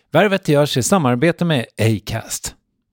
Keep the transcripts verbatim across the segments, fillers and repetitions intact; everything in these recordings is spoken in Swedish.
Värvet görs i samarbete med Acast.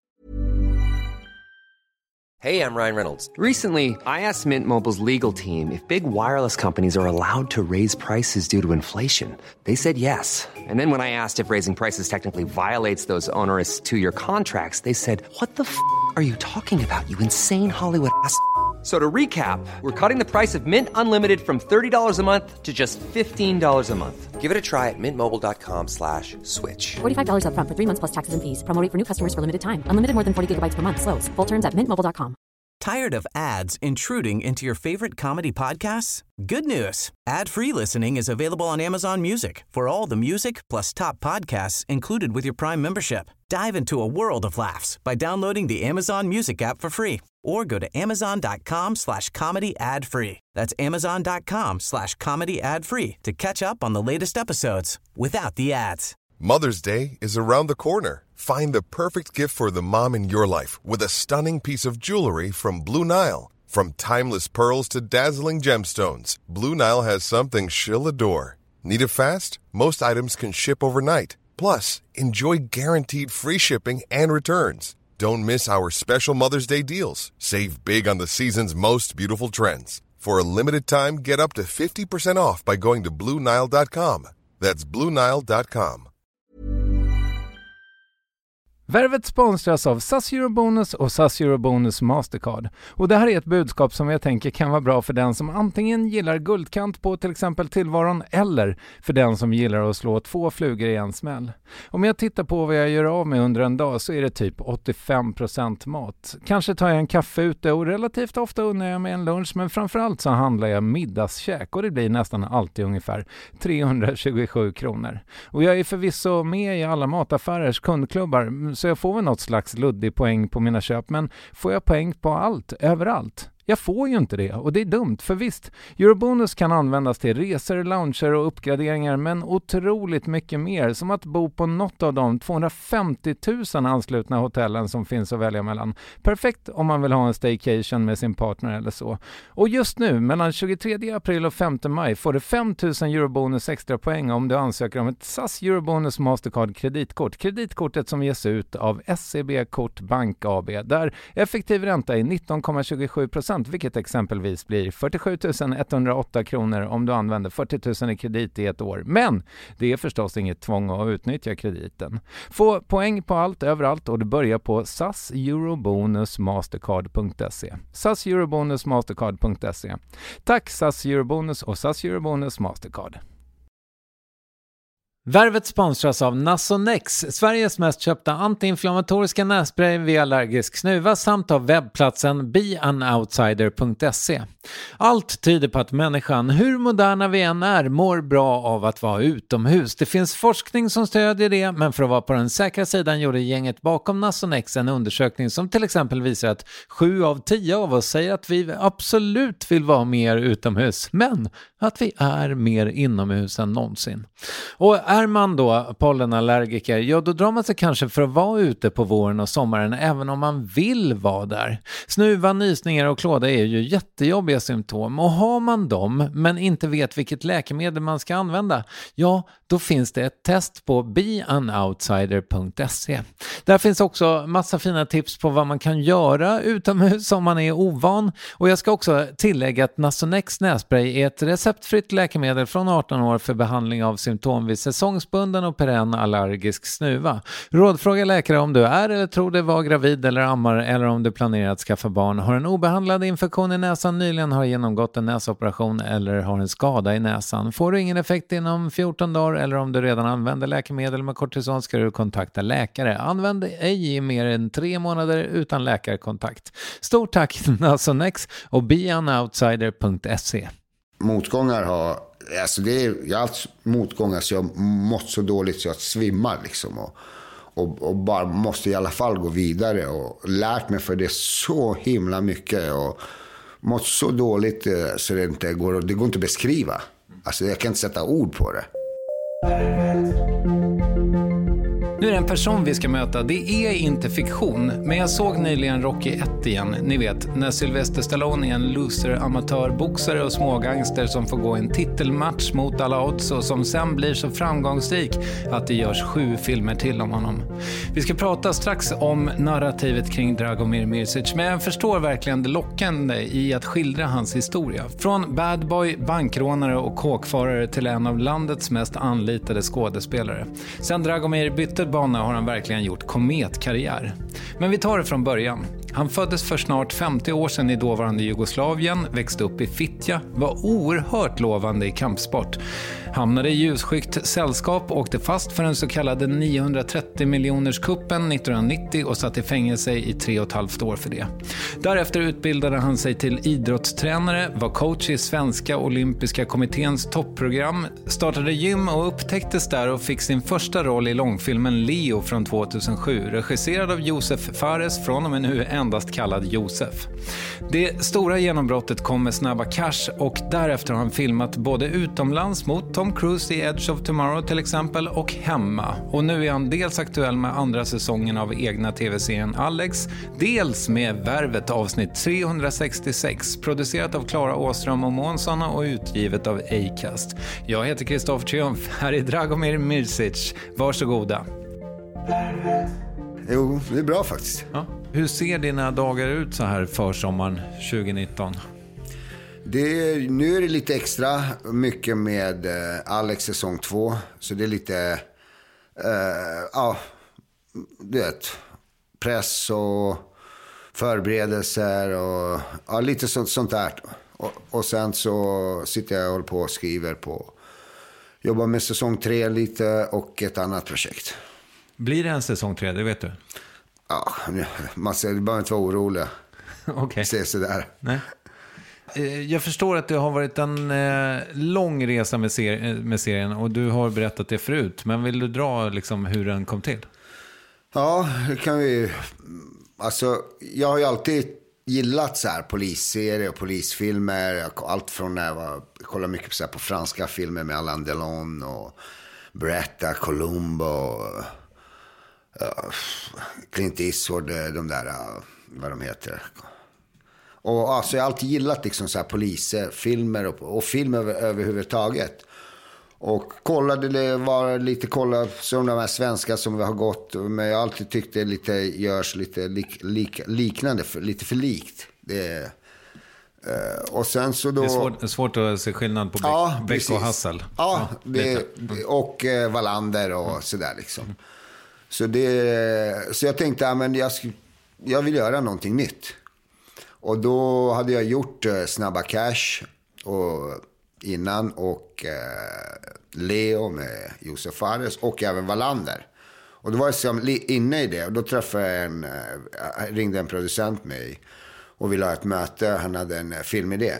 Hey, I'm Ryan Reynolds. Recently, I asked Mint Mobile's legal team if big wireless companies are allowed to raise prices due to inflation. They said yes. And then when I asked if raising prices technically violates those onerous two-year contracts, they said, what the f*** are you talking about, you insane Hollywood ass f- So to recap, we're cutting the price of Mint Unlimited from thirty dollars a month to just fifteen dollars a month. Give it a try at mintmobile.com slash switch. forty-five dollars up front for three months plus taxes and fees. Promo rate for new customers for limited time. Unlimited more than forty gigabytes per month. Slows full terms at mint mobile dot com. Tired of ads intruding into your favorite comedy podcasts? Good news. Ad-free listening is available on Amazon Music for all the music plus top podcasts included with your Prime membership. Dive into a world of laughs by downloading the Amazon Music app for free or go to amazon.com slash comedy ad free. That's amazon.com slash comedy ad free to catch up on the latest episodes without the ads. Mother's Day is around the corner. Find the perfect gift for the mom in your life with a stunning piece of jewelry from Blue Nile. From timeless pearls to dazzling gemstones, Blue Nile has something she'll adore. Need it fast? Most items can ship overnight. Plus, enjoy guaranteed free shipping and returns. Don't miss our special Mother's Day deals. Save big on the season's most beautiful trends. For a limited time, get up to fifty percent off by going to blue nile dot com. That's blue nile dot com. Värvet sponsras av S A S Eurobonus och S A S Eurobonus Mastercard. Och det här är ett budskap som jag tänker kan vara bra för den som antingen gillar guldkant på till exempel tillvaron eller för den som gillar att slå två flugor i en smäll. Om jag tittar på vad jag gör av med under en dag så är det typ åttiofem procent mat. Kanske tar jag en kaffe ute och relativt ofta unnar jag mig en lunch, men framförallt så handlar jag middagskäk och det blir nästan alltid ungefär trehundratjugosju kronor. Och jag är förvisso med i alla mataffärers kundklubbar så jag får väl något slags luddig poäng på mina köp, men får jag poäng på allt, överallt? Jag får ju inte det och det är dumt, för visst, Eurobonus kan användas till resor, lounger och uppgraderingar, men otroligt mycket mer, som att bo på något av de tvåhundrafemtio tusen anslutna hotellen som finns att välja mellan. Perfekt om man vill ha en staycation med sin partner eller så. Och just nu, mellan tjugotredje april och femte maj, får du fem tusen Eurobonus extra poäng om du ansöker om ett S A S Eurobonus Mastercard kreditkort. Kreditkortet som ges ut av S C B Kort Bank A B, där effektiv ränta är nitton komma tjugosju procent, vilket exempelvis blir fyrtiosju tusen etthundraåtta kronor om du använder fyrtio tusen i kredit i ett år. Men det är förstås inget tvång att utnyttja krediten. Få poäng på allt, överallt, och du börjar på S A S Eurobonus Mastercard punkt se. S A S Eurobonus Mastercard punkt se. Tack S A S Eurobonus och S A S Eurobonus Mastercard. Värvet sponsras av Nasonex, Sveriges mest köpta antiinflammatoriska nässpray vid allergisk snuva, samt av webbplatsen be an outsider punkt se. Allt tyder på att människan, hur moderna vi än är, mår bra av att vara utomhus. Det finns forskning som stödjer det, men för att vara på den säkra sidan gjorde gänget bakom Nasonex en undersökning som till exempel visar att sju av tio av oss säger att vi absolut vill vara mer utomhus, men att vi är mer inomhus än någonsin. Och är man då pollenallergiker, ja då drar man sig kanske för att vara ute på våren och sommaren även om man vill vara där. Snuva, nysningar och klåda är ju jättejobbiga symptom, och har man dem men inte vet vilket läkemedel man ska använda, ja då finns det ett test på be an outsider punkt se. Där finns också massa fina tips på vad man kan göra utomhus om man är ovan, och jag ska också tillägga att Nasonex nässpray är ett receptfritt läkemedel från arton år för behandling av symptom vid säsongsbunden och perenn allergisk snuva. Rådfråga läkare om du är eller tror dig vara gravid eller ammar, eller om du planerar att skaffa barn, har en obehandlad infektion i näsan, nyligen har genomgått en näsoperation eller har en skada i näsan. Får du ingen effekt inom fjorton dagar eller om du redan använder läkemedel med kortison ska du kontakta läkare. Använd ej i mer än tre månader utan läkarkontakt. Stort tack Nasonex och be an outsider punkt se. Motgångar har, alltså det är, jag har haft motgångar så jag har mått så dåligt så jag svimmar liksom och, och, och bara måste i alla fall gå vidare och lärt mig för det så himla mycket och mått så dåligt så det inte går, det går inte att beskriva. Alltså jag kan inte sätta ord på det. Nu är det en person vi ska möta. Det är inte fiktion, men jag såg nyligen Rocky ett igen. Ni vet, när Sylvester Stallone är en loser, amatörboxare och smågangster som får gå en titelmatch mot alla odds och som sen blir så framgångsrik att det görs sju filmer till om honom. Vi ska prata strax om narrativet kring Dragomir Mirsic, men jag förstår verkligen det lockande i att skildra hans historia. Från bad boy, bankrånare och kåkfarare till en av landets mest anlitade skådespelare. Sen Dragomir bytte bana har han verkligen gjort kometkarriär. Men vi tar det från början. Han föddes för snart femtio år sedan i dåvarande Jugoslavien, växte upp i Fittja, var oerhört lovande i kampsport. Hamnade i ljusskyggt sällskap och åkte fast för den så kallade niohundratrettio miljoners kuppen nittonhundranittio och satt i fängelse i tre och ett halvt år för det. Därefter utbildade han sig till idrottstränare, var coach i Svenska olympiska kommitténs toppprogram, startade gym och upptäcktes där och fick sin första roll i långfilmen Leo från tvåtusensju, regisserad av Josef Fares, från och med nu endast kallad Josef. Det stora genombrottet kom med Snabba Cash och därefter har han filmat både utomlands mot Tom Cruise i Edge of Tomorrow till exempel och hemma. Och nu är han dels aktuell med andra säsongen av egna tv-serien Alex, dels med Värvet avsnitt trehundrasextiosex, producerat av Klara Åström och Månsson och utgivet av Acast. Jag heter Kristoffer Triumf, här är Dragomir Mirsic. Varsågoda. Jo, det är bra faktiskt. Ja. Hur ser dina dagar ut så här för sommaren tjugonitton? Det är, nu är det lite extra mycket med eh, Alex säsong två. Så det är lite, eh, ja, du vet, press och förberedelser och ja, lite sånt, sånt där. Och, och sen så sitter jag och håller på och skriver på, jobbar med säsong tre lite och ett annat projekt. Blir det en säsong tre, det vet du? Ja, man ska bara inte vara orolig. Okej. Okay. Se så där. Nej. Jag förstår att det har varit en eh, lång resa med, ser- med serien och du har berättat det förut. Men vill du dra liksom hur den kom till? Ja, det kan vi. Alltså, jag har ju alltid gillat så här polisserier och polisfilmer. Allt från när jag var, kollade mycket på, så här, på franska filmer med Alain Delon och Beretta, Columbo och uh, Clint Eastwood, de där, uh, vad de heter. Och alltså, jag har alltid gillat liksom så här poliser, filmer och, och film över, överhuvudtaget. Och kollade, det var lite kolla som de här svenska som vi har gått. Men jag har alltid tyckt det lite görs lite lik, lik, liknande, för, lite för likt. Det, uh, och sen så då... Det är svårt, svårt att se skillnad på Beck, ja, Beck och Hassel. Ja, ja det, och uh, Wallander och mm. sådär liksom. Mm. Så, det, så jag tänkte, ja, men jag, jag vill göra någonting nytt. Och då hade jag gjort uh, Snabba Cash och, innan och uh, Leo med Josef Fares och även Wallander. Och då var jag som inne i det och då träffade jag en, uh, ringde en producent mig och ville ha ett möte. Han hade en uh, filmidé.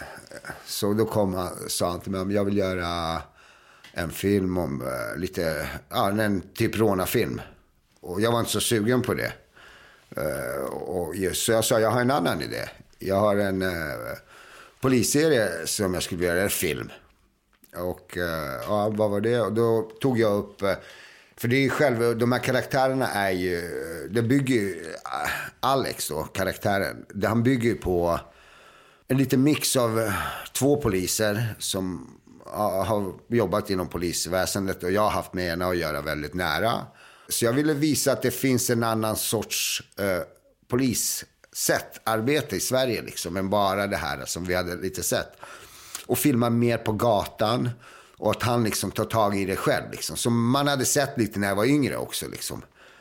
Så då kom han, sa han till mig, jag vill göra en film om uh, lite, ja, en typ rånarfilm. Och jag var inte så sugen på det. Uh, och just, så jag sa, jag har en annan idé. Jag har en uh, polisserie som jag skulle göra, en film. Och uh, ja, vad var det? Och då tog jag upp, uh, för det är ju själva, de här karaktärerna är ju, det bygger ju, uh, Alex då, karaktären, det, han bygger ju på en liten mix av uh, två poliser som uh, har jobbat inom polisväsendet och jag har haft med ena att göra väldigt nära. Så jag ville visa att det finns en annan sorts eh, polissätt, arbete i Sverige liksom, än bara det här som vi hade lite sett. Och filma mer på gatan och att han liksom tar tag i det själv liksom. Som man hade sett lite när jag var yngre också liksom.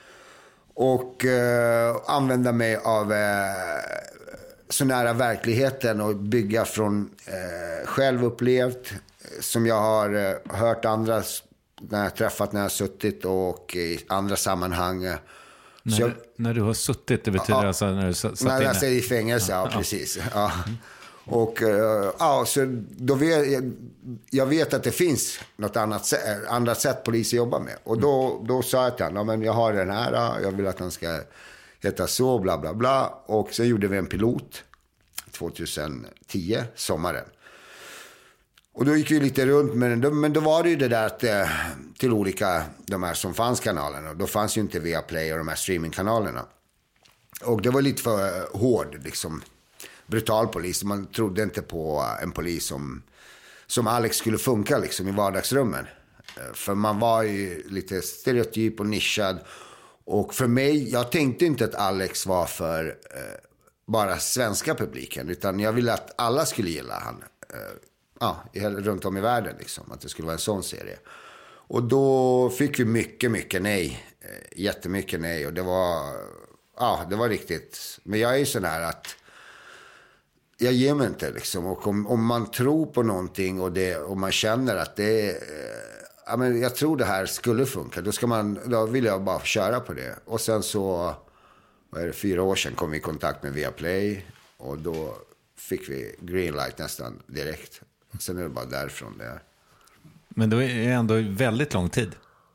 Och eh, använda mig av eh, så nära verkligheten och bygga från eh, självupplevt som jag har eh, hört andra när jag träffat, när jag har suttit och i andra sammanhang. När, jag, när du har suttit, det betyder ja, alltså när du satt när inne? Jag satt i fängelse, ja, ja precis. Ja. Och ja, så då vet jag, jag vet att det finns något annat sätt, andra sätt poliser jobbar med. Och då, då sa jag till honom, men jag har den här, jag vill att han ska heta så, bla bla bla. Och sen gjorde vi en pilot tjugohundratio, sommaren. Och då gick vi lite runt, men då, men då var det ju det där att, eh, till olika, de här som fanns kanalerna. Då fanns ju inte Viaplay och de här streamingkanalerna. Och det var lite för hård, liksom, brutal polis. Man trodde inte på en polis som, som Alex skulle funka liksom, i vardagsrummen. För man var ju lite stereotyp och nischad. Och för mig, jag tänkte inte att Alex var för eh, bara svenska publiken. Utan jag ville att alla skulle gilla han. Eh, ja, runt om i världen liksom. Att det skulle vara en sån serie. Och då fick vi mycket, mycket nej. Eh, jättemycket nej. Och det var, ja, det var riktigt. Men jag är ju sån här att jag ger mig inte liksom. Och om, om man tror på någonting och, det, och man känner att det är... Eh, ja, men jag tror det här skulle funka. Då, ska man, då vill jag bara köra på det. Och sen så, vad är det, fyra år sedan kom vi i kontakt med Viaplay. Och då fick vi greenlight nästan direkt. Sen är det bara därifrån det är. Men då är det ändå väldigt lång tid.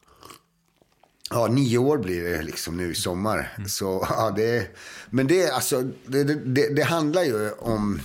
Ja, nio år blir det liksom nu i sommar. Mm. Så, ja, det, men det, alltså, det, det, det handlar ju om...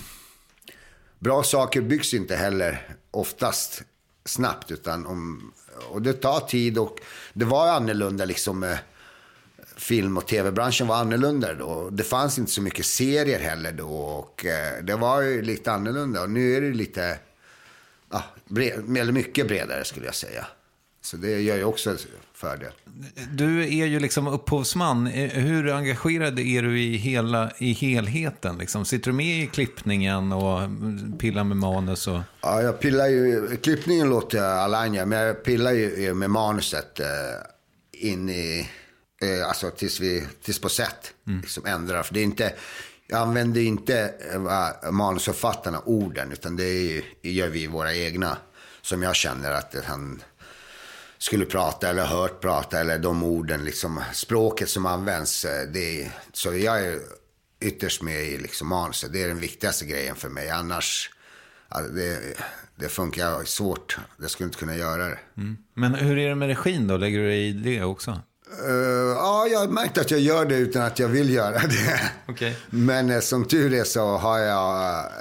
Bra saker byggs inte heller oftast snabbt, utan om, och det tar tid, och det var annorlunda liksom, eh, film- och tv-branschen var annorlunda då. Det fanns inte så mycket serier heller då, och eh, det var ju lite annorlunda, och nu är det lite ja, bred, eller mycket bredare skulle jag säga. Så det gör ju också fördel. Du är ju liksom upphovsman. Hur engagerad är du i, hela, i helheten? Liksom? Sitter du med i klippningen och pillar med manus? Och... Ja, jag pillar ju... Klippningen låter Alanya, men jag pillar ju med manuset eh, in i... Eh, alltså tills, vi, tills på sätt mm. liksom ändrar. För det är inte... Jag använder inte eh, manusförfattarna orden, utan det är ju, gör vi våra egna. Som jag känner att han... skulle prata eller hört prata, eller de orden, liksom, språket som används. Det är, så jag är ytterst med i liksom manuset. Det är den viktigaste grejen för mig. Annars, alltså, det, det funkar svårt. Det skulle inte kunna göra det. Mm. Men hur är det med regin då? Lägger du i det också? Uh, ja, jag har märkt att jag gör det utan att jag vill göra det. Okay. Men uh, som tur är så har jag uh,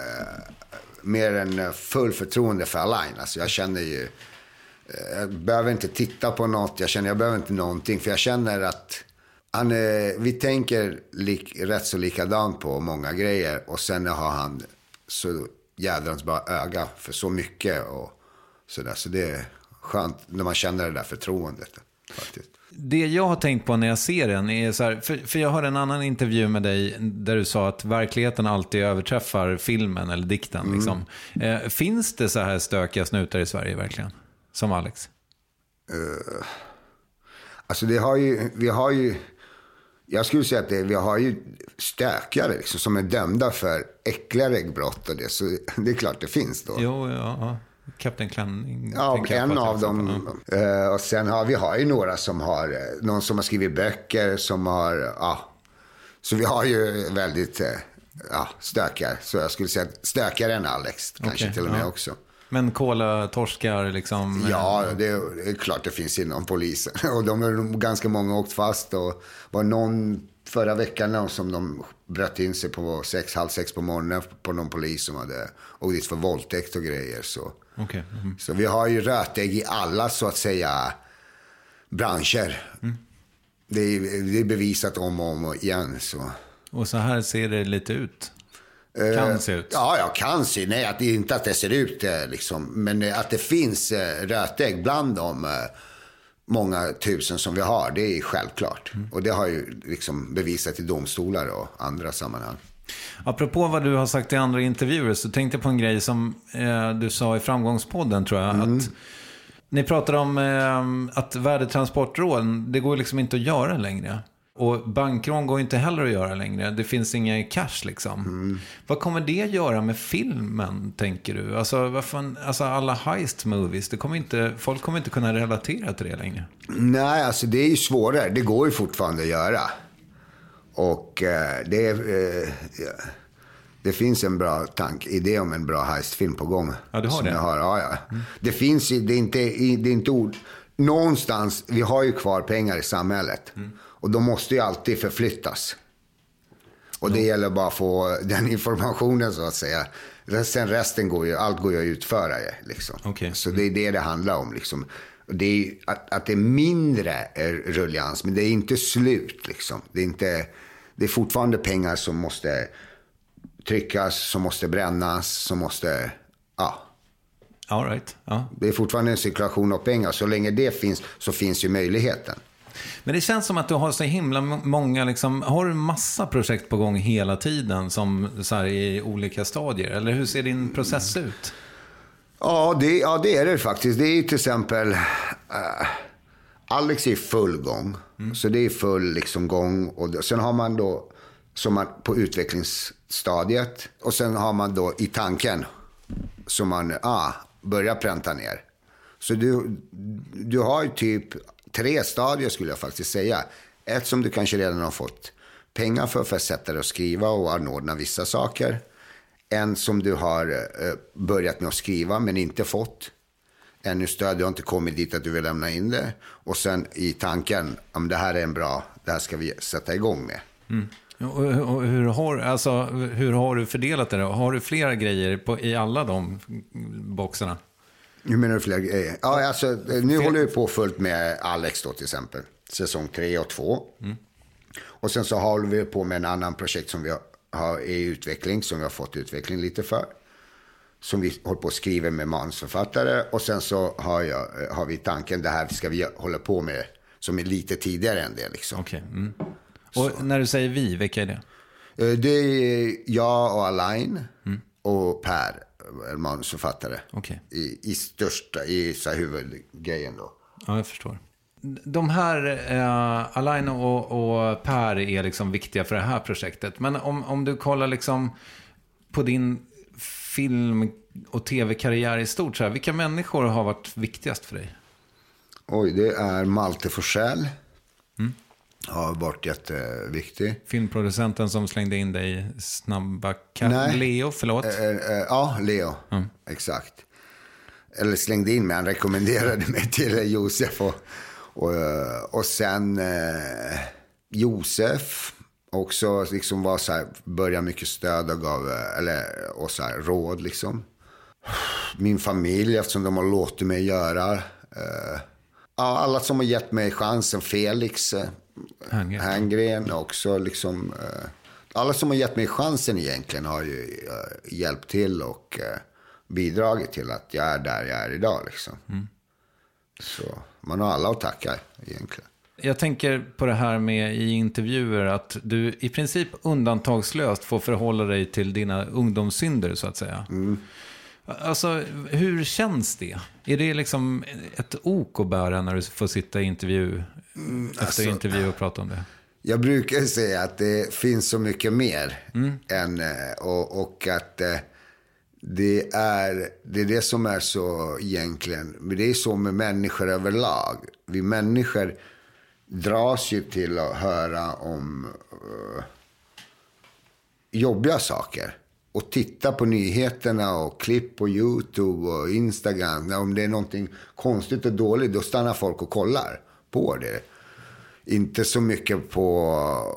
mer än full förtroende för Alain. Alltså, jag känner ju... Jag behöver inte titta på något. Jag känner jag behöver inte någonting. För jag känner att han är, vi tänker lik, rätt så likadant på många grejer. Och sen har han så jädrans bra öga för så mycket. Och sådär. Så det är skönt när man känner det där förtroendet faktiskt. Det jag har tänkt på när jag ser den är så här, för, för jag hörde en annan intervju med dig där du sa att verkligheten alltid överträffar filmen eller dikten. Mm. Liksom. Eh, finns det så här stökiga snutar i Sverige verkligen? Som Alex? Uh, alltså det har ju, vi har ju, jag skulle säga att det, vi har ju stökare liksom, som är dömda för äckligare brott och det, så det är klart det finns då. Jo, ja, ja. Kapten Klänning. Ja, en av dem. Uh, och sen har vi har ju några som har, någon som har skrivit böcker, som har, ja. Så vi har ju väldigt, uh, ja, stökare. Så jag skulle säga stökare än Alex, kanske okay, till och med ja. också. Men kola torskar liksom? Ja, det är, det är klart det finns inom polisen. Och de har ganska många åkt fast. Och var någon förra veckan någon som de bröt in sig på sex, halv sex på morgonen på någon polis som hade åkt dit för våldtäkt och grejer. Så, okay. mm. så vi har ju rötägg i alla så att säga branscher. Mm. Det, är, det är bevisat om och om igen. Så. Och så här ser det lite ut? Kan se ut. Ja, jag kan se. Nej, att det inte att det ser ut liksom. Men att det finns rötägg bland de många tusen som vi har, det är självklart. Mm. Och det har ju liksom bevisat i domstolar och andra sammanhang. Apropå vad du har sagt i andra intervjuer, så tänkte jag på en grej som eh, du sa i Framgångspodden, tror jag. Mm. Att ni pratade om eh, att värdetransportråd, det går liksom inte att göra längre. Och bankrån går inte heller att göra längre. Det finns inga cash liksom. Mm. Vad kommer det göra med filmen, tänker du? Alltså, vad fan, alltså alla heist movies, det kommer inte, folk kommer inte kunna relatera till det längre. Nej, alltså det är ju svårare. Det går ju fortfarande att göra. Och eh, det, eh, det finns en bra tank, idé om en bra heistfilm på gång. Ja, du har det? Jag har, ja, ja. Mm. Det finns ju, det är inte, det är inte ord. Någonstans, vi har ju kvar pengar i samhället. Mm. Och de måste ju alltid förflyttas. Och det mm. gäller bara att få den informationen så att säga. Sen resten går ju, allt går ju att utföra liksom. Okay. Så det är det det handlar om liksom. Det är att, att det är mindre rullians, men det är inte slut liksom. Det är inte, det är fortfarande pengar som måste tryckas, som måste brännas, som måste, ja. All right. Ja. Det är fortfarande en cirkulation av pengar. Så länge det finns så finns ju möjligheten. Men det känns som att du har så himla många, liksom, har du massa projekt på gång hela tiden som så här, i olika stadier? Eller hur ser din process ut? Ja, det, ja, det är det faktiskt. Det är till exempel uh, Alex är i full gång. Mm. Så det är full liksom gång. Och sen har man då som man på utvecklingsstadiet. Och sen har man då i tanken som man ah, börjar pränta ner. Så du, du har ju typ tre stadier skulle jag faktiskt säga. Ett som du kanske redan har fått pengar för för att sätta dig och skriva och anordna vissa saker. En som du har eh, börjat med att skriva men inte fått. Ännu stöd, du har inte kommit dit att du vill lämna in det. Och sen i tanken, om det här är en bra, det här ska vi sätta igång med. Mm. Och, och hur, har, alltså, hur har du fördelat det då? Har du flera grejer på, i alla de boxarna? Hur menar du flera grejer? Ja, alltså, nu håller vi på fullt med Alex då till exempel. Säsong tre och två. Mm. Och sen så håller vi på med en annan projekt som vi har i utveckling. Som vi har fått utveckling lite för. Som vi håller på att skriva med manusförfattare. Och sen så har, jag, har vi tanken, det här ska vi hålla på med. Som är lite tidigare än det liksom. Okej. Okay. Mm. Och så. När du säger vi, vilka är det? Det är jag och Alain mm. och Per, manusförfattare. Okay. I, i största, i så här huvudgrejen då. Ja, jag förstår. De här, eh, Alain och, och Per är liksom viktiga för det här projektet. Men om, om du kollar liksom på din film- och tv-karriär i stort, så här, vilka människor har varit viktigast för dig? Oj, det är Malte Forsell. Mm. Har varit jätteviktig. Filmproducenten som slängde in dig i Snabba Katt. Leo, förlåt. Äh, äh, ja, Leo. Mm. Exakt. Eller slängde in mig, han rekommenderade mig till Josef. Och, och, och sen eh, Josef också liksom var så här, började mycket stöd och gav, eller, och så här, råd liksom. Min familj, eftersom de har låtit mig göra. Eh, ja, alla som har gett mig chansen, Felix eh, Hangren. Hangren också liksom. Eh, alla som har gett mig chansen egentligen har ju eh, hjälpt till och eh, bidragit till att jag är där jag är idag liksom. Mm. Så man har alla att tacka egentligen. Jag tänker på det här med i intervjuer att du i princip undantagslöst får förhålla dig till dina ungdomssynder så att säga. Mm. Alltså, hur känns det? Är det liksom ett ok att bära när du får sitta i intervju mm, efter alltså, intervju och prata om det? Jag brukar säga att det finns så mycket mer mm. än, och, och att det är, det är det som är så egentligen, men det är så med människor överlag. Vi människor dras ju till att höra om uh, jobbiga saker. Och titta på nyheterna och klipp på YouTube och Instagram. Om det är någonting konstigt och dåligt, då stannar folk och kollar på det. Inte så mycket på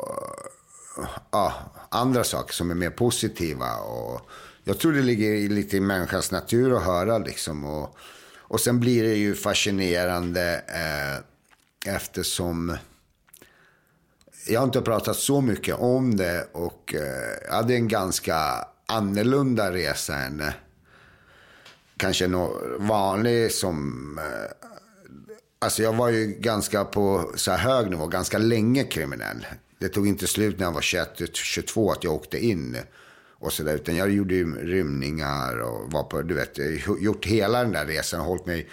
uh, andra saker som är mer positiva. Och jag tror det ligger lite i människans natur att höra liksom. Och, och sen blir det ju fascinerande eh, eftersom jag har inte pratat så mycket om det. Och eh, jag hade en ganska annorlunda resa än eh, kanske något vanlig som... Eh, alltså jag var ju ganska på så här hög nivå, ganska länge kriminell. Det tog inte slut när jag var tjugoett tjugotvå att jag åkte in och så där, utan jag gjorde ju rymningar och var på, du vet, gjort hela den där resan och hållit mig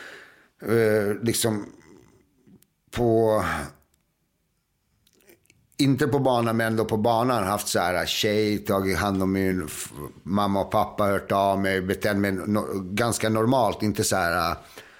eh, liksom på, inte på banan men ändå på banan, haft så här tjej, tagit hand om min mamma och pappa, hört av mig, betett mig no, ganska normalt, inte så här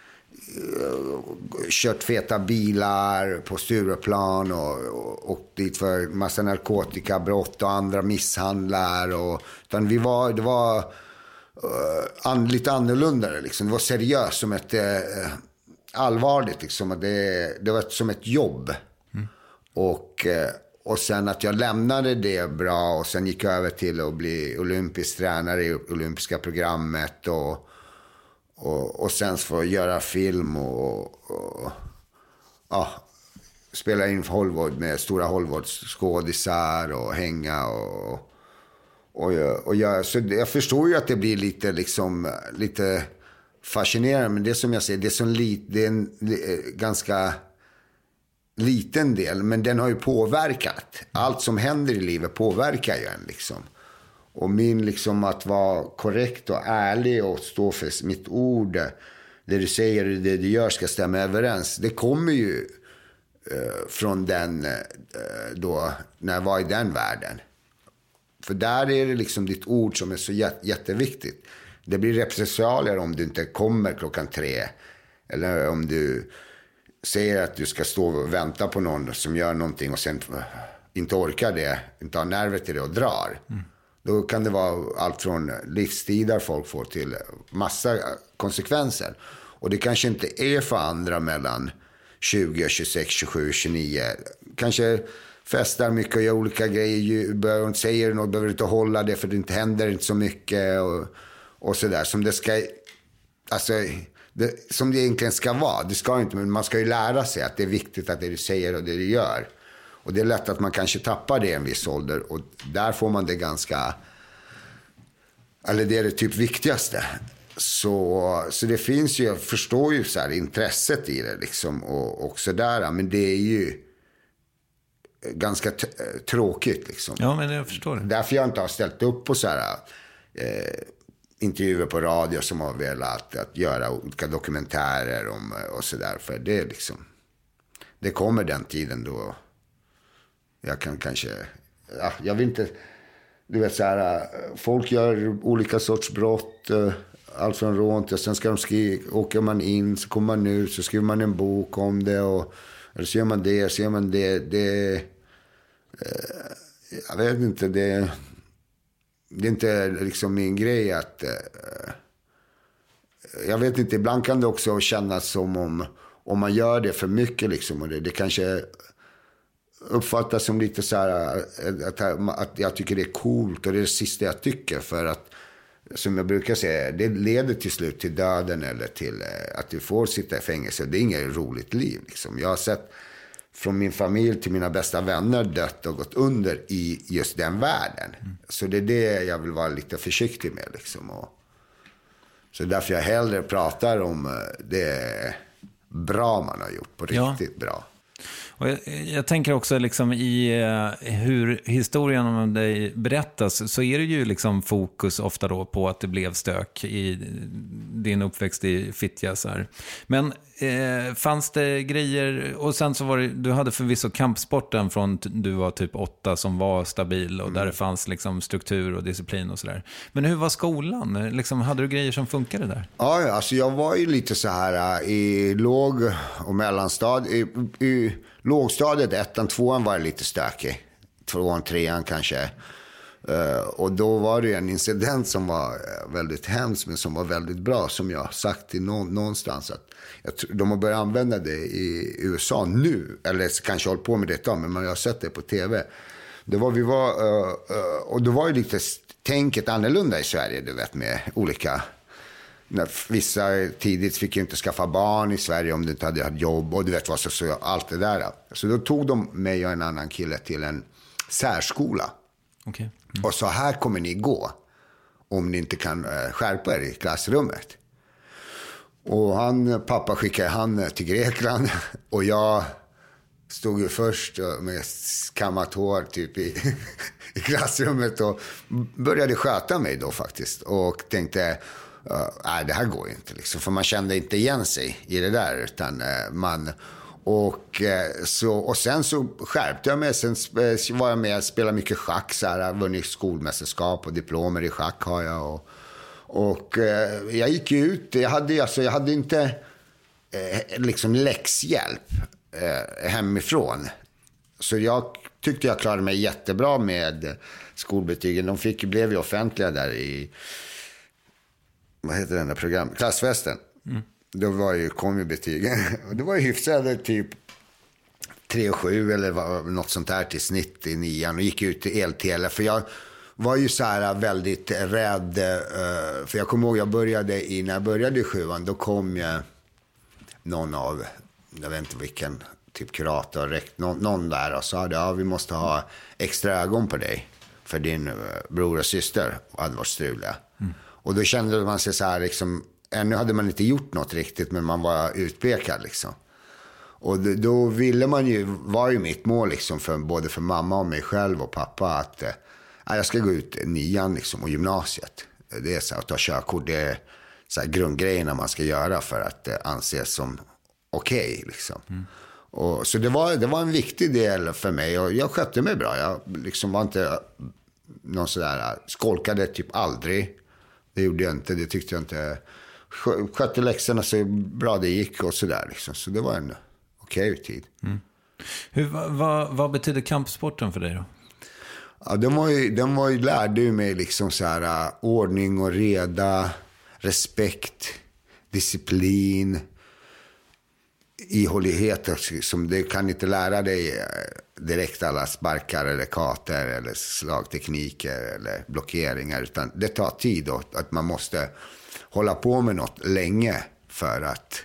kört feta bilar på Stureplan och, och, och dit för massa narkotikabrott och andra misshandlar och, utan vi var, det var uh, an, lite annorlunda liksom. Det var seriöst som ett uh, allvarligt liksom. Det, det var som ett jobb mm. och, uh, och sen att jag lämnade det bra och sen gick jag över till att bli olympisk tränare i olympiska programmet och, och, och sen få göra film och, och ja, spela in Hollywood med stora Hollywood-skådisar och hänga och, och, och jag, så jag förstår ju att det blir lite liksom lite fascinerande, men det som jag säger, det är, så lit, det är en det är ganska liten del, men den har ju påverkat. Allt som händer i livet påverkar ju en liksom. Och min liksom att vara korrekt och ärlig och stå för mitt ord, det du säger och det du gör ska stämma överens. Det kommer ju eh, från den eh, då när jag var i den världen. För där är det liksom ditt ord som är så jät- jätteviktigt. Det blir repressalier om du inte kommer klockan tre. Eller om du säger att du ska stå och vänta på någon som gör någonting och sen inte orkar det, inte har nerver till det och drar. Mm. Då kan det vara allt från livstider folk får till massa konsekvenser. Och det kanske inte är för andra mellan tjugo, tjugosex, tjugosju, tjugonio. Kanske festar mycket och gör olika grejer. Säger något, behöver inte hålla det för det inte händer inte så mycket och, och sådär. Som det ska, alltså, det, som det egentligen ska vara. Det ska inte, men man ska ju lära sig att det är viktigt att det du säger och det du gör. Och det är lätt att man kanske tappar det i en viss ålder. Och där får man det ganska, eller det är det typ viktigaste. Så, så det finns ju, jag förstår ju så här intresset i det liksom och, och sådär. Men det är ju ganska t- tråkigt liksom. Ja, men jag förstår det. Därför jag inte har ställt upp på så här eh, intervjuer på radio som har velat att göra olika dokumentärer om och sådär. För det är liksom, det kommer den tiden då jag kan kanske, ja, jag vill inte, du vet så här, folk gör olika sorts brott, allt från rån till, sen ska de skriva, åker man in, så kommer man ut, så skriver man en bok om det och, eller så gör man det, så gör man det, det, eh, jag vet inte, det, det är inte liksom min grej att, eh, jag vet inte, ibland kan det också kännas som om, om man gör det för mycket liksom, och det, det kanske uppfattas som lite så här att, att jag tycker det är coolt och det är det sista jag tycker, för att som jag brukar säga, det leder till slut till döden eller till att du får sitta i fängelse. Det är inget roligt liv liksom. Jag har sett från min familj till mina bästa vänner dött och gått under i just den världen. Mm. Så det är det jag vill vara lite försiktig med liksom. Och så därför jag hellre pratar om det bra man har gjort, på riktigt ja. bra. Och jag, jag tänker också liksom i eh, hur historien om dig berättas, så är det ju liksom fokus ofta då på att det blev stök i din uppväxt i Fittja så här. Men eh, fanns det grejer, och sen så var det, du hade förvisso kampsporten från du var typ åtta som var stabil och mm. där det fanns liksom struktur och disciplin och sådär. Men hur var skolan? Liksom, hade du grejer som funkade där? Ja, alltså jag var ju lite så här i låg och mellanstad i, i lågstadiet, ettan, tvåan var lite stökig. Tvåan, trean kanske. Uh, och då var det en incident som var väldigt hemsk, men som var väldigt bra, som jag har sagt till nå- någonstans. Att jag tr- de har börjat använda det i U S A nu. Eller kanske hållit på med det ett tag, men man har sett det på tv. Det var, vi var, uh, uh, och då var ju lite tänket annorlunda i Sverige, du vet, med olika... När vissa tidigt fick ju inte skaffa barn i Sverige om du inte hade haft jobb och du vet vad, så, så allt det där. Så då tog de mig och en annan kille till en särskola. Okay. Mm. Och så här kommer ni gå om ni inte kan skärpa er i klassrummet. Och han, pappa skickade han till Grekland och jag stod ju först med kammat hår typ i, i klassrummet och började sköta mig då faktiskt. Och tänkte... Uh, nej, det här går ju inte liksom, för man kände inte igen sig i det där, utan uh, man och, uh, så, och sen så skärpte jag mig. Sen uh, var jag med och spelade mycket schack så här, jag vunnit skolmästerskap och diplomer i schack har jag och, och uh, jag gick ju ut, jag hade, alltså, jag hade inte uh, liksom läxhjälp uh, hemifrån, så jag tyckte jag klarade mig jättebra med skolbetygen. De fick, blev ju offentliga där i, vad heter den där program? Klassfesten. Mm. Då var ju, kom ju betygen. Och det var ju hyfsade typ tre och sju eller var, något sånt där till snitt i nian och gick ut till eltele. För jag var ju så här väldigt rädd. Uh, för jag kommer ihåg, jag började i, när jag började i sjuan, då kom jag någon av, jag vet inte vilken, typ kurator, rekt, någon, någon där och sa, ja, vi måste ha extra ögon på dig. För din uh, bror och syster hade varit struliga. Mm. Och då kände man sig så här, liksom, ännu hade man inte gjort något riktigt, men man var utpekad liksom. Och då, då ville man ju, var ju mitt mål liksom, för, både för mamma och mig själv och pappa, att eh, jag ska gå ut nian liksom, och gymnasiet. Det är så att ta körkort, det är så här grundgrejerna man ska göra för att eh, anses som okej okay, liksom. Mm. Och, så det var, det var en viktig del för mig, och jag skötte mig bra. Jag liksom var inte någon sådär, skolkade typ aldrig. Det gjorde jag inte, det tyckte jag inte. Skötte läxorna så bra det gick och sådär liksom. Så det var en okej okay tid. Mm. Hur, vad, vad betyder kampsporten för dig då? Ja, den var ju, den var ju, lärde ju mig liksom så här, uh, ordning och reda, respekt, disciplin, ihållighet. Som det kan inte lära dig direkt alla sparkar eller kater eller slagtekniker eller blockeringar, utan det tar tid och att man måste hålla på med något länge för att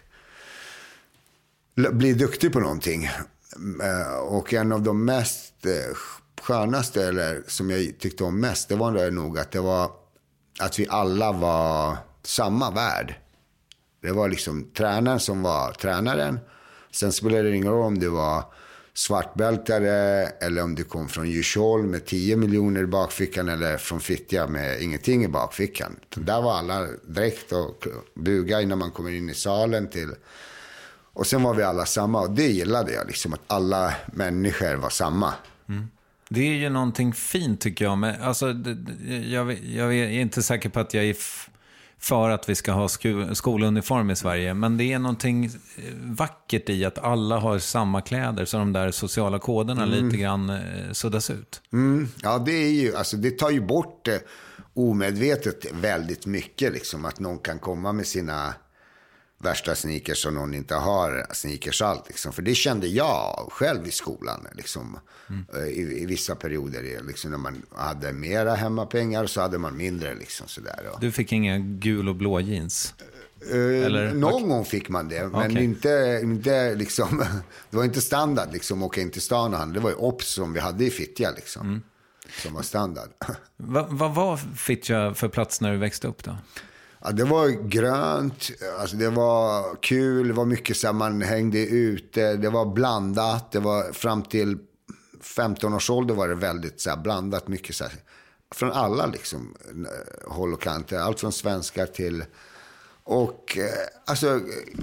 bli duktig på någonting. Och en av de mest skönaste, eller som jag tyckte om mest, det var det nog att det var att vi alla var samma värld. Det var liksom tränaren som var tränaren. Sen spelade det ingen roll om det var svartbältare eller om du kom från Djursholm med tio miljoner i bakfickan eller från Fittja med ingenting i bakfickan. Så där var alla direkt och buga innan man kommer in i salen till. Och sen var vi alla samma, och det gillade jag liksom, att alla människor var samma. Mm. Det är ju någonting fint tycker jag. Men, alltså, jag, jag är inte säker på att jag är f- för att vi ska ha sko- skoluniform i Sverige. Men det är någonting vackert i att alla har samma kläder, så de där sociala koderna mm. lite grann eh, suddas ut. Mm. Ja, det är ju, alltså det tar ju bort eh, omedvetet väldigt mycket liksom, att någon kan komma med sina värsta sneakers och någon inte har sneakers allt liksom. För det kände jag själv i skolan liksom, mm. i, i vissa perioder liksom, när man hade mera hemmapengar så hade man mindre liksom, sådär. Du fick inga gul och blå jeans? Uh, Eller? Någon gång fick man det, men okay. inte, inte liksom, det var inte standard liksom, åka in till stan och handla. Det var ju Ops som vi hade i Fittja liksom, mm. som var standard. Vad va var Fittja för plats när du växte upp då? Ja, det var grönt, alltså det var kul, det var mycket så här, man hängde ute, det var blandat, det var fram till femton års ålder var det väldigt så här, blandat, mycket så här, från alla liksom håll och kanter, allt från svenskar till, och alltså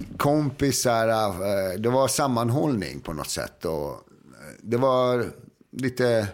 kompisar, det var sammanhållning på något sätt, och det var lite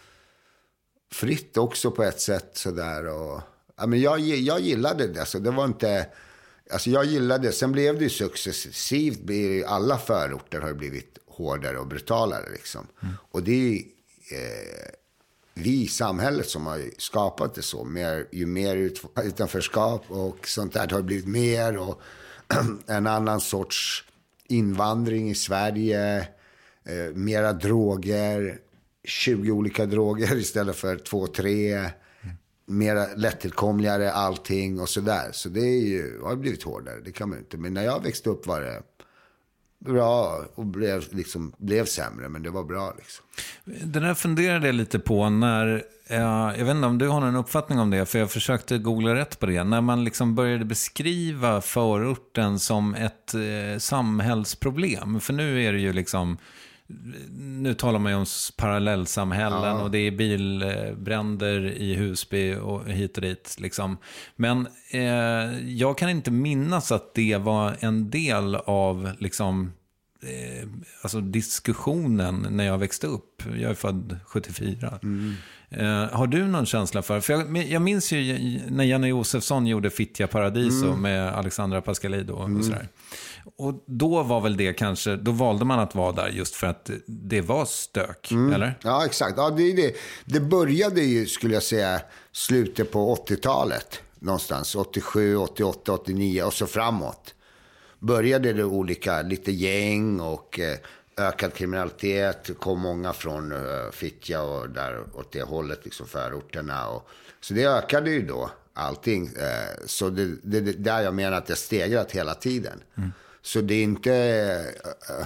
fritt också på ett sätt sådär, och ja, men jag, jag gillade det. Alltså, det var inte, alltså jag gillade det. Sen blev det ju successivt. Alla förorter har blivit hårdare och brutalare. Liksom. Mm. Och det är eh, vi i samhället som har skapat det så. Mer, ju mer ut, utanförskap och sånt där har blivit mer. Och en annan sorts invandring i Sverige. Eh, mera droger. tjugo olika droger istället för två, tre. Mer lättillkomligare allting och sådär. Så det är ju, har blivit hårdare, det kan man inte. Men när jag växte upp var det bra och blev, liksom, blev sämre, men det var bra liksom. Det där funderade jag lite på när, jag, jag vet inte om du har någon uppfattning om det, för jag försökte googla rätt på det. När man liksom började beskriva förorten som ett eh, samhällsproblem. För nu är det ju liksom, nu talar man ju om parallellsamhällen, ja. Och det är bilbränder i Husby och hit och dit liksom. Men eh, jag kan inte minnas att det var en del av liksom, eh, alltså diskussionen när jag växte upp. Jag är född sjuttiofyra. Mm. Eh, har du någon känsla för? För jag, jag minns ju när Janne Josefsson gjorde Fittja Paradiso mm. med Alexandra Pascalido och mm. sådär. Och då var väl det kanske, då valde man att vara där just för att det var stök, mm. eller? Ja, exakt. Ja, det, det, det började ju, skulle jag säga, slutet på åttiotalet. Någonstans, åttiosju, åttioåtta, åttionio och så framåt. Började det olika, lite gäng och eh, ökad kriminalitet. Det kom många från uh, Fittja och där åt det hållet, liksom förorterna. Och, så det ökade ju då allting. Uh, så det, det, det där jag menar att det stegrat hela tiden. Mm. Så det är inte... Uh,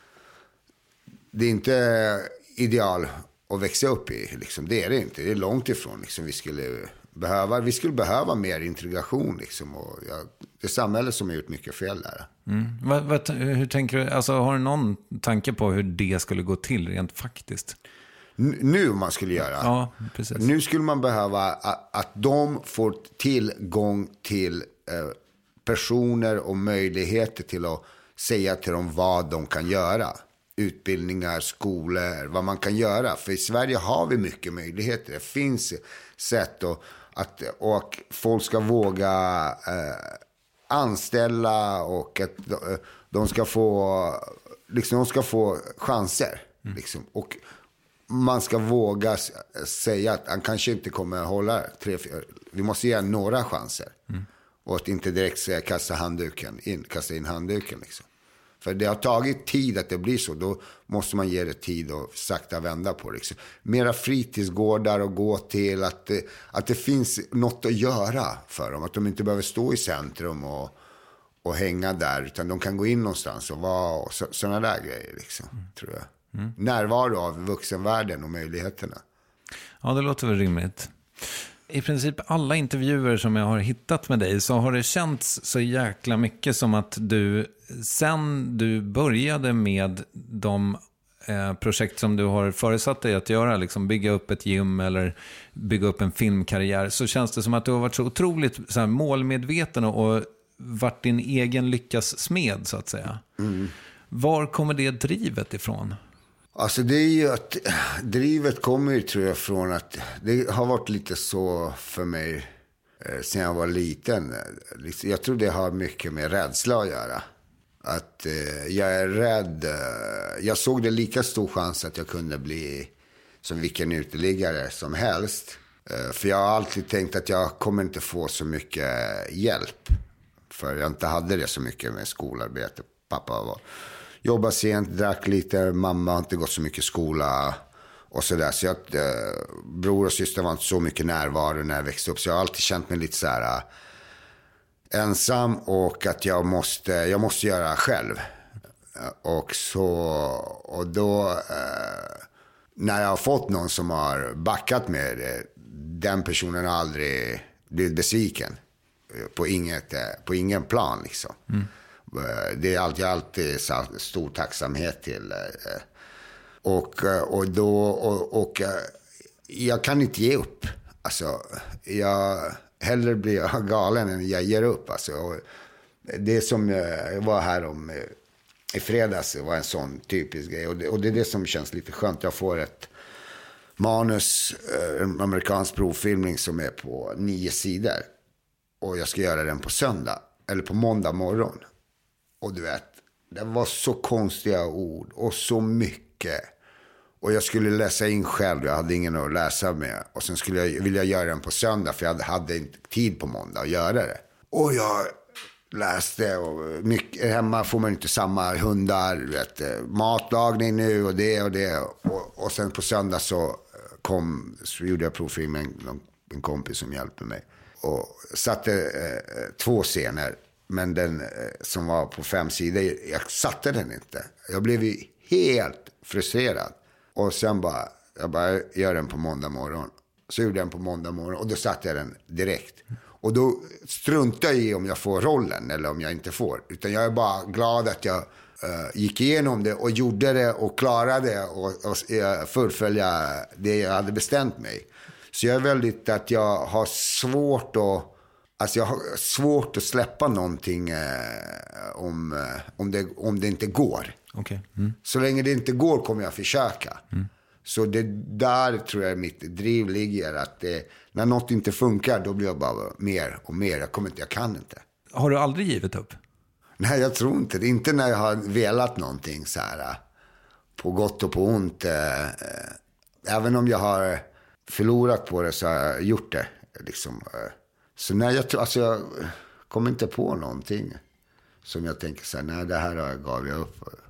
det är inte ideal att växa upp i. Liksom. Det är det inte. Det är långt ifrån. Liksom. Vi skulle... Behöva, vi skulle behöva mer integration liksom, och ja, det är samhället som har gjort mycket fel där. Mm. Vad, vad, hur tänker du, alltså, har du någon tanke på hur det skulle gå till rent faktiskt? N- nu man skulle göra. Ja, precis. Nu skulle man behöva att, att de får tillgång till eh, personer och möjligheter till att säga till dem vad de kan göra. Utbildningar, skolor, vad man kan göra. För i Sverige har vi mycket möjligheter. Det finns sätt att, att och folk ska våga eh, anställa och att de ska få liksom de ska få chanser mm. liksom. Och man ska våga säga att han kanske inte kommer att hålla tre, fyra, vi måste ge några chanser mm. och att inte direkt säga kasta handduken in, kasta in handduken liksom. För det har tagit tid att det blir så. Då måste man ge det tid och sakta vända på det. Liksom. Mera fritidsgårdar att gå till. Att det, att det finns något att göra för dem. Att de inte behöver stå i centrum och, och hänga där. Utan de kan gå in någonstans och vara. Och så, sådana där grejer liksom, mm. tror jag. Mm. Närvaro av vuxenvärlden och möjligheterna. Ja, det låter väl rimligt. I princip alla intervjuer som jag har hittat med dig så har det känts så jäkla mycket som att du, sen du började med de eh, projekt som du har föresatt dig att göra, liksom bygga upp ett gym eller bygga upp en filmkarriär, så känns det som att du har varit så otroligt så här, målmedveten och, och varit din egen lyckas smed så att säga. Mm. Var kommer det drivet ifrån? Alltså det är ju att drivet kommer ju tror jag från att det har varit lite så för mig eh, sen jag var liten. Jag tror det har mycket med rädsla att göra. Att eh, jag är rädd. Eh, jag såg det lika stor chans att jag kunde bli som vilken uteliggare som helst. Eh, för jag har alltid tänkt att jag kommer inte få så mycket hjälp. För jag inte hade det så mycket med skolarbete. Pappa var... Jobba sent, drack lite, mamma har inte gått så mycket skola och sådär. Så jag, eh, bror och syster var inte så mycket närvaro när jag växte upp. Så jag har alltid känt mig lite så här äh, ensam och att jag måste, jag måste göra själv. Och så, och då, eh, när jag har fått någon som har backat med det, den personen har aldrig blivit besviken på, inget, på ingen plan liksom. Mm. Det är alltid, alltid stor tacksamhet till. Och, och då, och, och jag kan inte ge upp. Alltså, jag, hellre blir jag galen än jag ger upp. Alltså, och det som jag var här om i fredags var en sån typisk grej. Och det, och det är det som känns lite skönt. Jag får ett manus, en amerikansk provfilmning som är på nio sidor. Och jag ska göra den på söndag, eller på måndag morgon. Och du vet, det var så konstiga ord och så mycket. Och jag skulle läsa in själv, jag hade ingen att läsa med. Och sen skulle jag vilja göra den på söndag, för jag hade inte tid på måndag att göra det. Och jag läste, och mycket, hemma får man inte samma hundar, vet, matlagning nu och det och det. Och, och sen på söndag så kom, så gjorde jag provfilm med en, en kompis som hjälpte mig. Och satte eh, två scener. Men den eh, som var på fem sidor, jag satte den inte. Jag blev ju helt frustrerad. Och sen bara, jag bara gör den på måndag morgon. Så gjorde jag den på måndag morgon och då satte jag den direkt. Och då struntar jag i om jag får rollen eller om jag inte får. Utan jag är bara glad att jag eh, gick igenom det och gjorde det och klarade och, och eh, fullfölja det jag hade bestämt mig. Så jag är väldigt att jag har svårt att... Alltså jag har svårt att släppa någonting eh, om, eh, om, det, om det inte går. Okay. Mm. Så länge det inte går kommer jag försöka. Mm. Så det där tror jag mitt driv ligger. Att det, när något inte funkar, då blir jag bara mer och mer. Jag, kommer inte, jag kan inte. Har du aldrig givit upp? Nej, jag tror inte det. Inte när jag har velat någonting så här. På gott och på ont. Eh, även om jag har förlorat på det så har jag gjort det. Liksom, eh. Så nej, jag, alltså jag kommer inte på någonting som jag tänker så här, nej, det här gav jag upp.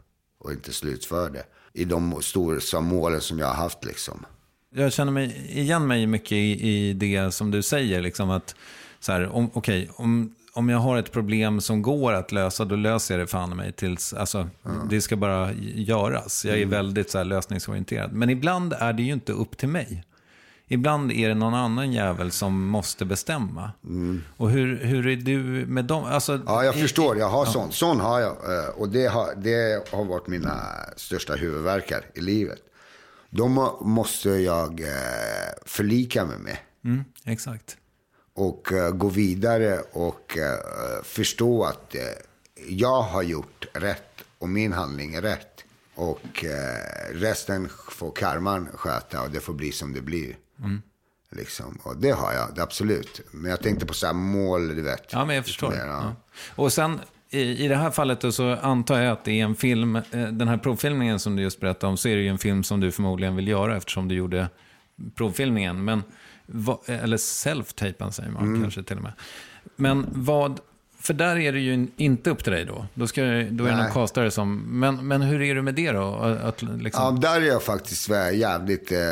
och inte slutförde i de stora målen som jag har haft liksom. Jag känner mig igen mig mycket i, i det som du säger liksom att så här, om, okej, om, om jag har ett problem som går att lösa, då löser jag det fan mig tills, alltså mm. det ska bara göras. Jag är mm. väldigt så här lösningsorienterad. Men ibland är det ju inte upp till mig. Ibland är det någon annan jävel som måste bestämma. Mm. Och hur, hur är du med dem? Alltså, ja, jag i, förstår. Jag har ja. sånt. Sån har jag. Och det har, det har varit mina största huvudvärkar i livet. De måste jag förlika mig med. Mm, exakt. Och uh, gå vidare och uh, förstå att uh, jag har gjort rätt och min handling är rätt. Och uh, resten får karman sköta och det får bli som det blir. Mm. Liksom. Och det har jag, det absolut. Men jag tänkte på så här mål, du vet. Ja, men jag förstår. Mer, ja. Ja. Och sen i, i det här fallet då, så antar jag att det är en film, den här provfilmningen som du just berättade om, så är det ju en film som du förmodligen vill göra eftersom du gjorde provfilmningen. Men eller self-tapen säger man mm. kanske till och med. Men vad, för där är det ju inte upp till dig då. Då, ska, då är det någon castare som, men, men hur är du med det då? Att, liksom... Ja, där är jag faktiskt jävligt eh,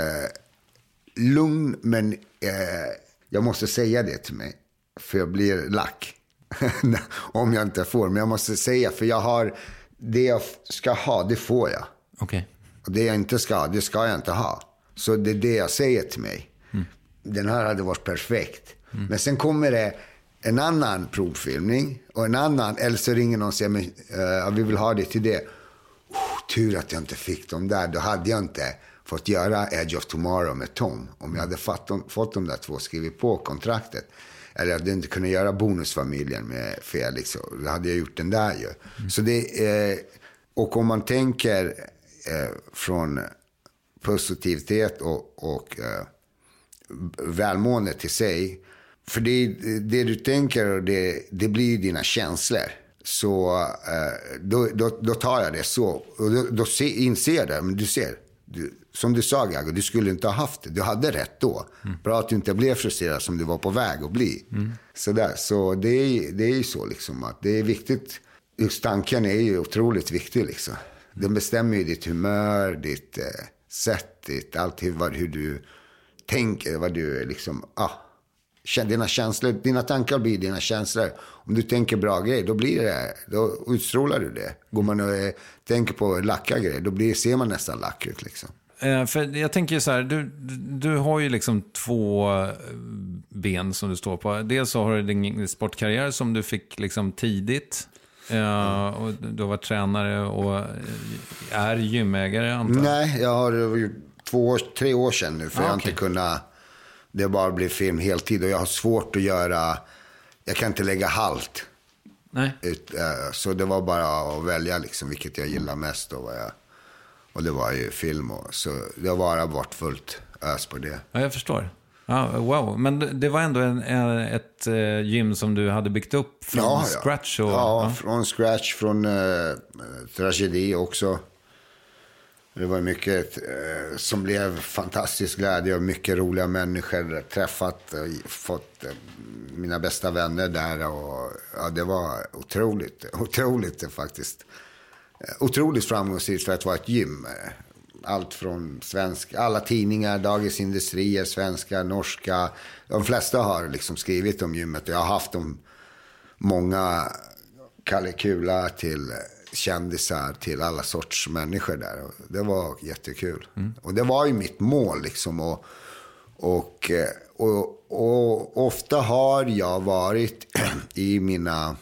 lugn, men eh, jag måste säga det till mig. För jag blir lack. Om jag inte får, men jag måste säga, för jag har, det jag ska ha, det får jag. Okej. Okay. Och det jag inte ska ha, det ska jag inte ha. Så det är det jag säger till mig. Mm. Den här hade varit perfekt. Mm. Men sen kommer det en annan provfilmning. Och en annan, eller så ringer någon och säger, men, uh, vi vill ha det till det. Oh, tur att jag inte fick dem där. Då hade jag inte fått göra Edge of Tomorrow med Tom. Om jag hade fått de, fått de där två skrivit på kontraktet. Eller jag hade inte kunnat göra Bonusfamiljen med Felix. Då hade jag gjort den där ju. Mm. Så det, eh, och om man tänker eh, från positivitet och, och eh, välmående till sig. För det, det du tänker och det, det blir dina känslor. Så eh, då, då, då tar jag det så. Och då, då se, inser jag det. Men du ser, du, som du sa Gago, du skulle inte ha haft det. Du hade rätt då. Mm. Bra att du inte blev frustrerad som du var på väg att bli. Mm. Så, där. Så det är, det är ju så liksom att det är viktigt. Just tanken är ju otroligt viktig liksom. Den bestämmer ju ditt humör, ditt eh, sätt, ditt allt vad, hur du tänker, vad du liksom, ah, dina känslor, dina tankar blir dina känslor. Om du tänker bra grejer, då blir det, då utstrålar du det. Går man och eh, tänker på lacka grejer, då blir, ser man nästan lack ut liksom. Eh, för jag tänker så här, du, du har ju liksom två ben som du står på. Dels så har du din sportkarriär som du fick liksom tidigt. Uh, och du har varit tränare och är gymägare antar jag? Nej, jag har gjort två år, tre år sedan nu. För ah, jag har okay. inte kunnat. Det bara blir film heltid. Och jag har svårt att göra. Jag kan inte lägga halt. Nej. Ut, uh, så det var bara att välja liksom, vilket jag gillar mest. Och, vad jag, och det var ju film. Och, så det har bara varit fullt ös på det. Ja, jag förstår. Ah, wow, men det var ändå en, ett uh, gym som du hade byggt upp från ja, scratch? Och, ja, ja, från scratch, från uh, tragedi också. Det var mycket uh, som blev fantastisk glädje och mycket roliga människor träffat och fått uh, mina bästa vänner där. Och, ja, det var otroligt, otroligt faktiskt. Uh, otroligt framgångsrikt för att vara ett gym. Allt från svensk, alla tidningar, Dagens Industrier, svenska, norska. De flesta har liksom skrivit om gymmet. Jag har haft dem många Kalle Kula till kändisar, till alla sorts människor där. Det var jättekul. Mm. Och det var ju mitt mål liksom. Och, och, och, och ofta har jag varit i mina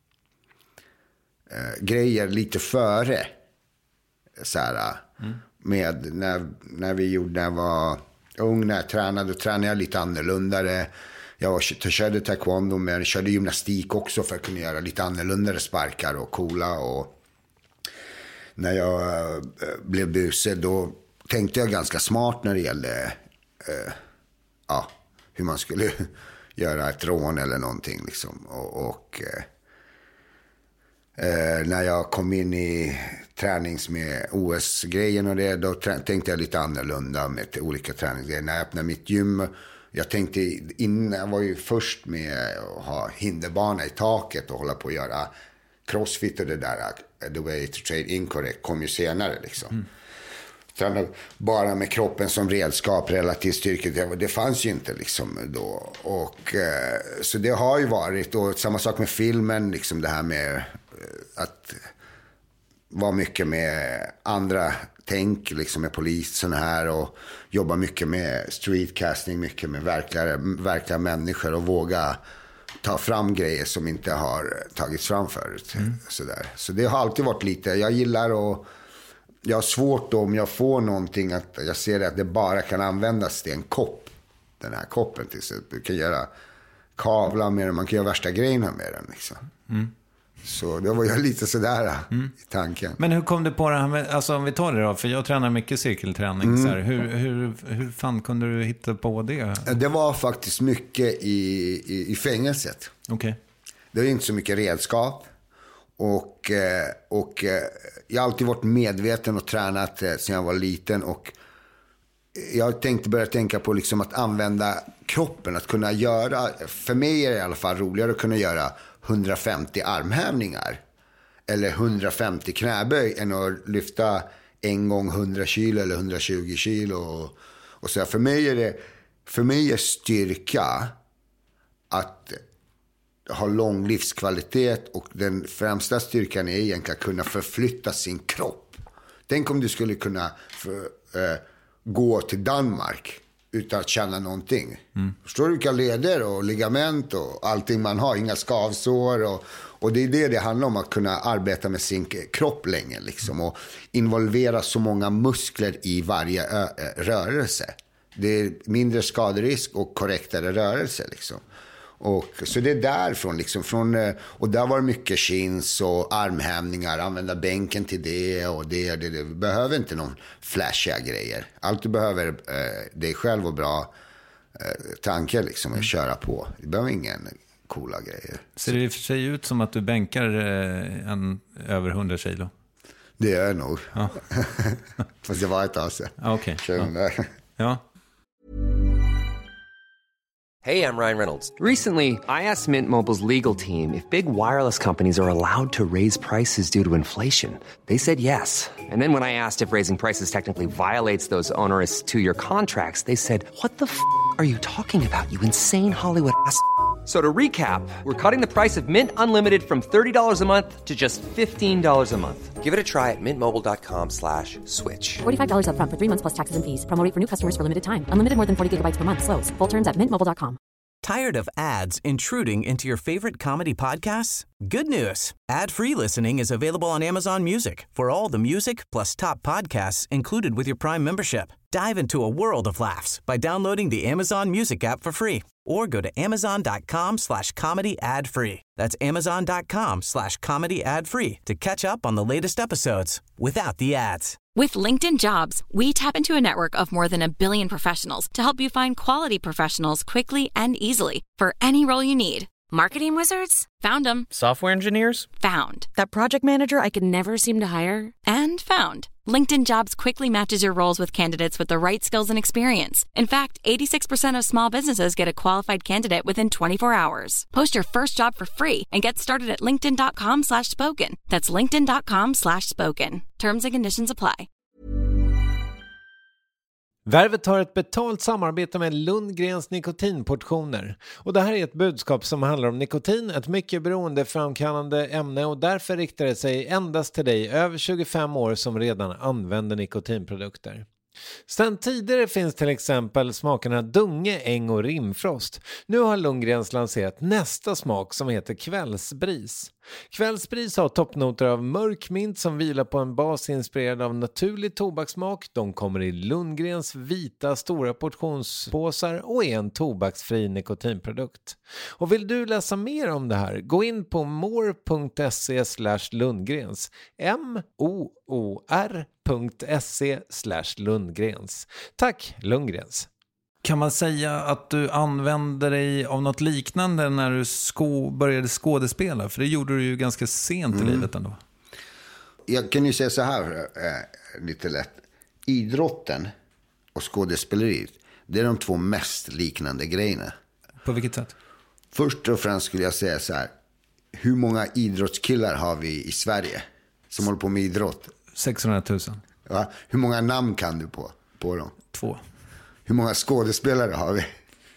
äh, grejer lite före. Så här, mm. med när, när vi gjorde, när jag var ung, när jag tränade, då tränade jag lite annorlunda. Jag var, körde taekwondo, men jag körde gymnastik också för att kunna göra lite annorlunda sparkar och coola. Och när jag äh, blev buse, då tänkte jag ganska smart när det gällde äh, ja, hur man skulle göra ett rån eller någonting liksom. Och, och äh, Eh, när jag kom in i tränings med O S-grejen och det, då trä- tänkte jag lite annorlunda med olika träningsgrejer. När jag öppnade mitt gym, jag tänkte innan, jag var ju först med att ha hinderbana i taket och hålla på att göra crossfit och det där, the way to train incorrect, kom ju senare liksom. Mm. Träna bara med kroppen som redskap, relativ styrka, det, det fanns ju inte liksom då. Och eh, så det har ju varit, och samma sak med filmen, liksom det här med eh, att vara mycket med andra tänk, liksom med polisen här, och jobba mycket med streetcasting, mycket med verkliga, verkliga människor, och våga ta fram grejer som inte har tagits fram förut. Mm. Sådär. Så det har alltid varit lite, jag gillar att, jag har svårt då, om jag får någonting, att jag ser det att det bara kan användas till en kopp, den här koppen till sig. Du kan göra kavlar med den, man kan göra värsta grejerna med den liksom. Mm. Så det var jag lite sådär mm. i tanken. Men hur kom du på det här med, alltså om vi tar det då, för jag tränar mycket cirkelträning. Mm. Så här, hur, hur, hur fan kunde du hitta på det? Det var faktiskt mycket i, i, i fängelset. Okej. Okay. Det är inte så mycket redskap. Och, och jag har alltid varit medveten och tränat sedan jag var liten. Och jag tänkte börja tänka på liksom att använda kroppen. Att kunna göra, för mig är det i alla fall roligare att kunna göra hundrafemtio armhävningar eller hundrafemtio knäböj än att lyfta en gång hundra kilo eller hundratjugo kilo. Och, och så för mig är det, för mig är styrka att ha lång livskvalitet, och den främsta styrkan är egentligen att kunna förflytta sin kropp. Tänk om du skulle kunna för, äh, gå till Danmark utan att känna någonting. Mm. Förstår du vilka leder och ligament och allting man har, inga skavsår, och, och det är det det handlar om, att kunna arbeta med sin kropp länge liksom, och involvera så många muskler i varje ö- rörelse. Det är mindre skaderisk och korrektare rörelse liksom. Och så det är därifrån liksom, från, och där var det mycket chins och armhävningar, använda bänken till det och det, det, det. Vi behöver inte någon flashiga grejer. Allt du behöver eh, dig själv och bra eh, tanke liksom, att köra på. Du behöver ingen coola grejer. Ser det i och för sig ut som att du bänkar eh, en över hundra kilo? Det är nog. Ja. Fast det var ett tag sedan. Okej. Okay. Ja. Ja. Hey, I'm Ryan Reynolds. Recently, I asked Mint Mobile's legal team if big wireless companies are allowed to raise prices due to inflation. They said yes. And then when I asked if raising prices technically violates those onerous two-year contracts, they said, what the f*** are you talking about, you insane Hollywood ass f- So to recap, we're cutting the price of Mint Unlimited from thirty dollars a month to just fifteen dollars a month. Give it a try at mintmobile.com slash switch. forty-five dollars up front for three months plus taxes and fees. Promo rate for new customers for limited time. Unlimited more than forty gigabytes per month. Slows full terms at mint mobile dot com. Tired of ads intruding into your favorite comedy podcasts? Good news. Ad-free listening is available on Amazon Music for all the music plus top podcasts included with your Prime membership. Dive into a world of laughs by downloading the Amazon Music app for free or go to amazon.com slash comedy ad free. That's amazon.com slash comedy ad free to catch up on the latest episodes without the ads. With LinkedIn Jobs, we tap into a network of more than a billion professionals to help you find quality professionals quickly and easily for any role you need. Marketing wizards? Found them. Software engineers? Found. That project manager I could never seem to hire? And found. LinkedIn Jobs quickly matches your roles with candidates with the right skills and experience. In fact, eighty-six percent of small businesses get a qualified candidate within twenty-four hours. Post your first job for free and get started at linkedin.com slash spoken. That's linkedin.com slash spoken. Terms and conditions apply. Värvet har ett betalt samarbete med Lundgrens nikotinportioner. Och det här är ett budskap som handlar om nikotin, ett mycket beroendeframkallande ämne, och därför riktar det sig endast till dig över tjugofem år som redan använder nikotinprodukter. Sedan tidigare finns till exempel smakerna Dunge, Äng och Rimfrost. Nu har Lundgrens lanserat nästa smak som heter Kvällsbris. Kvällsbris har toppnoter av mörk mint som vilar på en bas inspirerad av naturlig tobakssmak. De kommer i Lundgrens vita stora portionspåsar och är en tobaksfri nikotinprodukt. Och vill du läsa mer om det här, gå in på more.se slash Lundgrens. M-O-O-R.se slash Lundgrens. Tack Lundgrens. Kan man säga att du använde dig av något liknande när du sko- började skådespela? För det gjorde du ju ganska sent mm. i livet ändå. Jag kan ju säga så här eh, lite lätt. Idrotten och skådespeleriet, det är de två mest liknande grejerna. På vilket sätt? Först och främst skulle jag säga så här. hur många idrottskillar har vi i Sverige som håller på med idrott? sexhundratusen. Ja, hur många namn kan du på, på dem? Två. Hur många skådespelare har vi?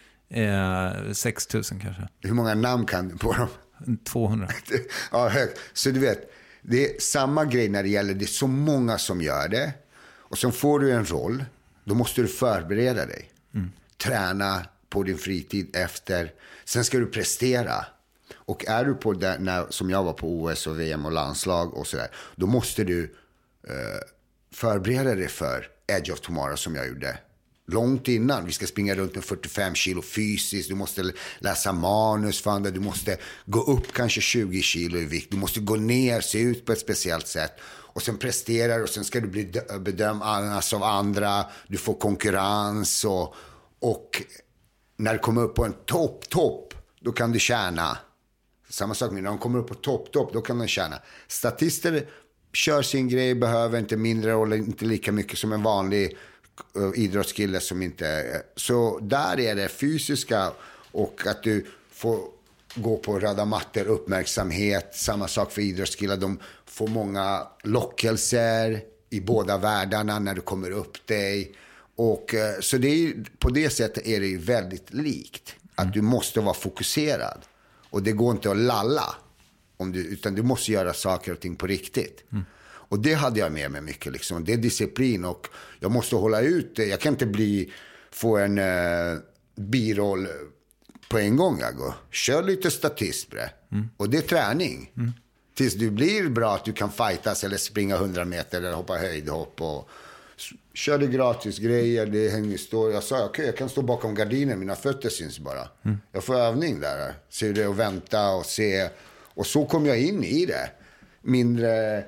Eh, sex tusen kanske. Hur många namn kan du på dem? tvåhundra. Ja, högt. Så du vet, det är samma grej när det gäller, det är så många som gör det. Och sen får du en roll, då måste du förbereda dig. Mm. Träna på din fritid efter. Sen ska du prestera. Och är du på där, när, som jag var på O S och V M och landslag och sådär, då måste du eh, förbereda dig för Edge of Tomorrow som jag gjorde. Långt innan. Vi ska springa runt med fyrtiofem kilo fysiskt. Du måste läsa manus för andra. Du måste gå upp kanske tjugo kilo i vikt. Du måste gå ner, se ut på ett speciellt sätt. Och sen presterar och sen ska du bli bedömd av andra. Du får konkurrens. Och, och när du kommer upp på en topp, topp, då kan du tjäna. Samma sak med när de kommer upp på topp, topp, då kan de tjäna. Statister kör sin grej, behöver inte mindre roll, inte lika mycket som en vanlig idrottskille som inte. Så där är det fysiska och att du får gå på röda mattor, uppmärksamhet. Samma sak för idrottskillar, de får många lockelser i båda världarna när du kommer upp dig. Och så det är, på det sättet är det ju väldigt likt. Att du måste vara fokuserad. Och det går inte att lalla om du, utan du måste göra saker och ting på riktigt. Mm. Och det hade jag med mig mycket liksom. Det är disciplin och jag måste hålla ut det. Jag kan inte bli, få en uh, biroll på en gång. Jag går. Kör lite statist bre. Mm. Och det är träning. Mm. Tills du blir bra att du kan fightas eller springa hundra meter eller hoppa höjdhopp. Och kör det gratis grejer. Det hänger stå. Jag sa okay, jag kan stå bakom gardinen. Mina fötter syns bara. Mm. Jag får övning där. Se det och vänta och se. Och så kom jag in i det. Mindre...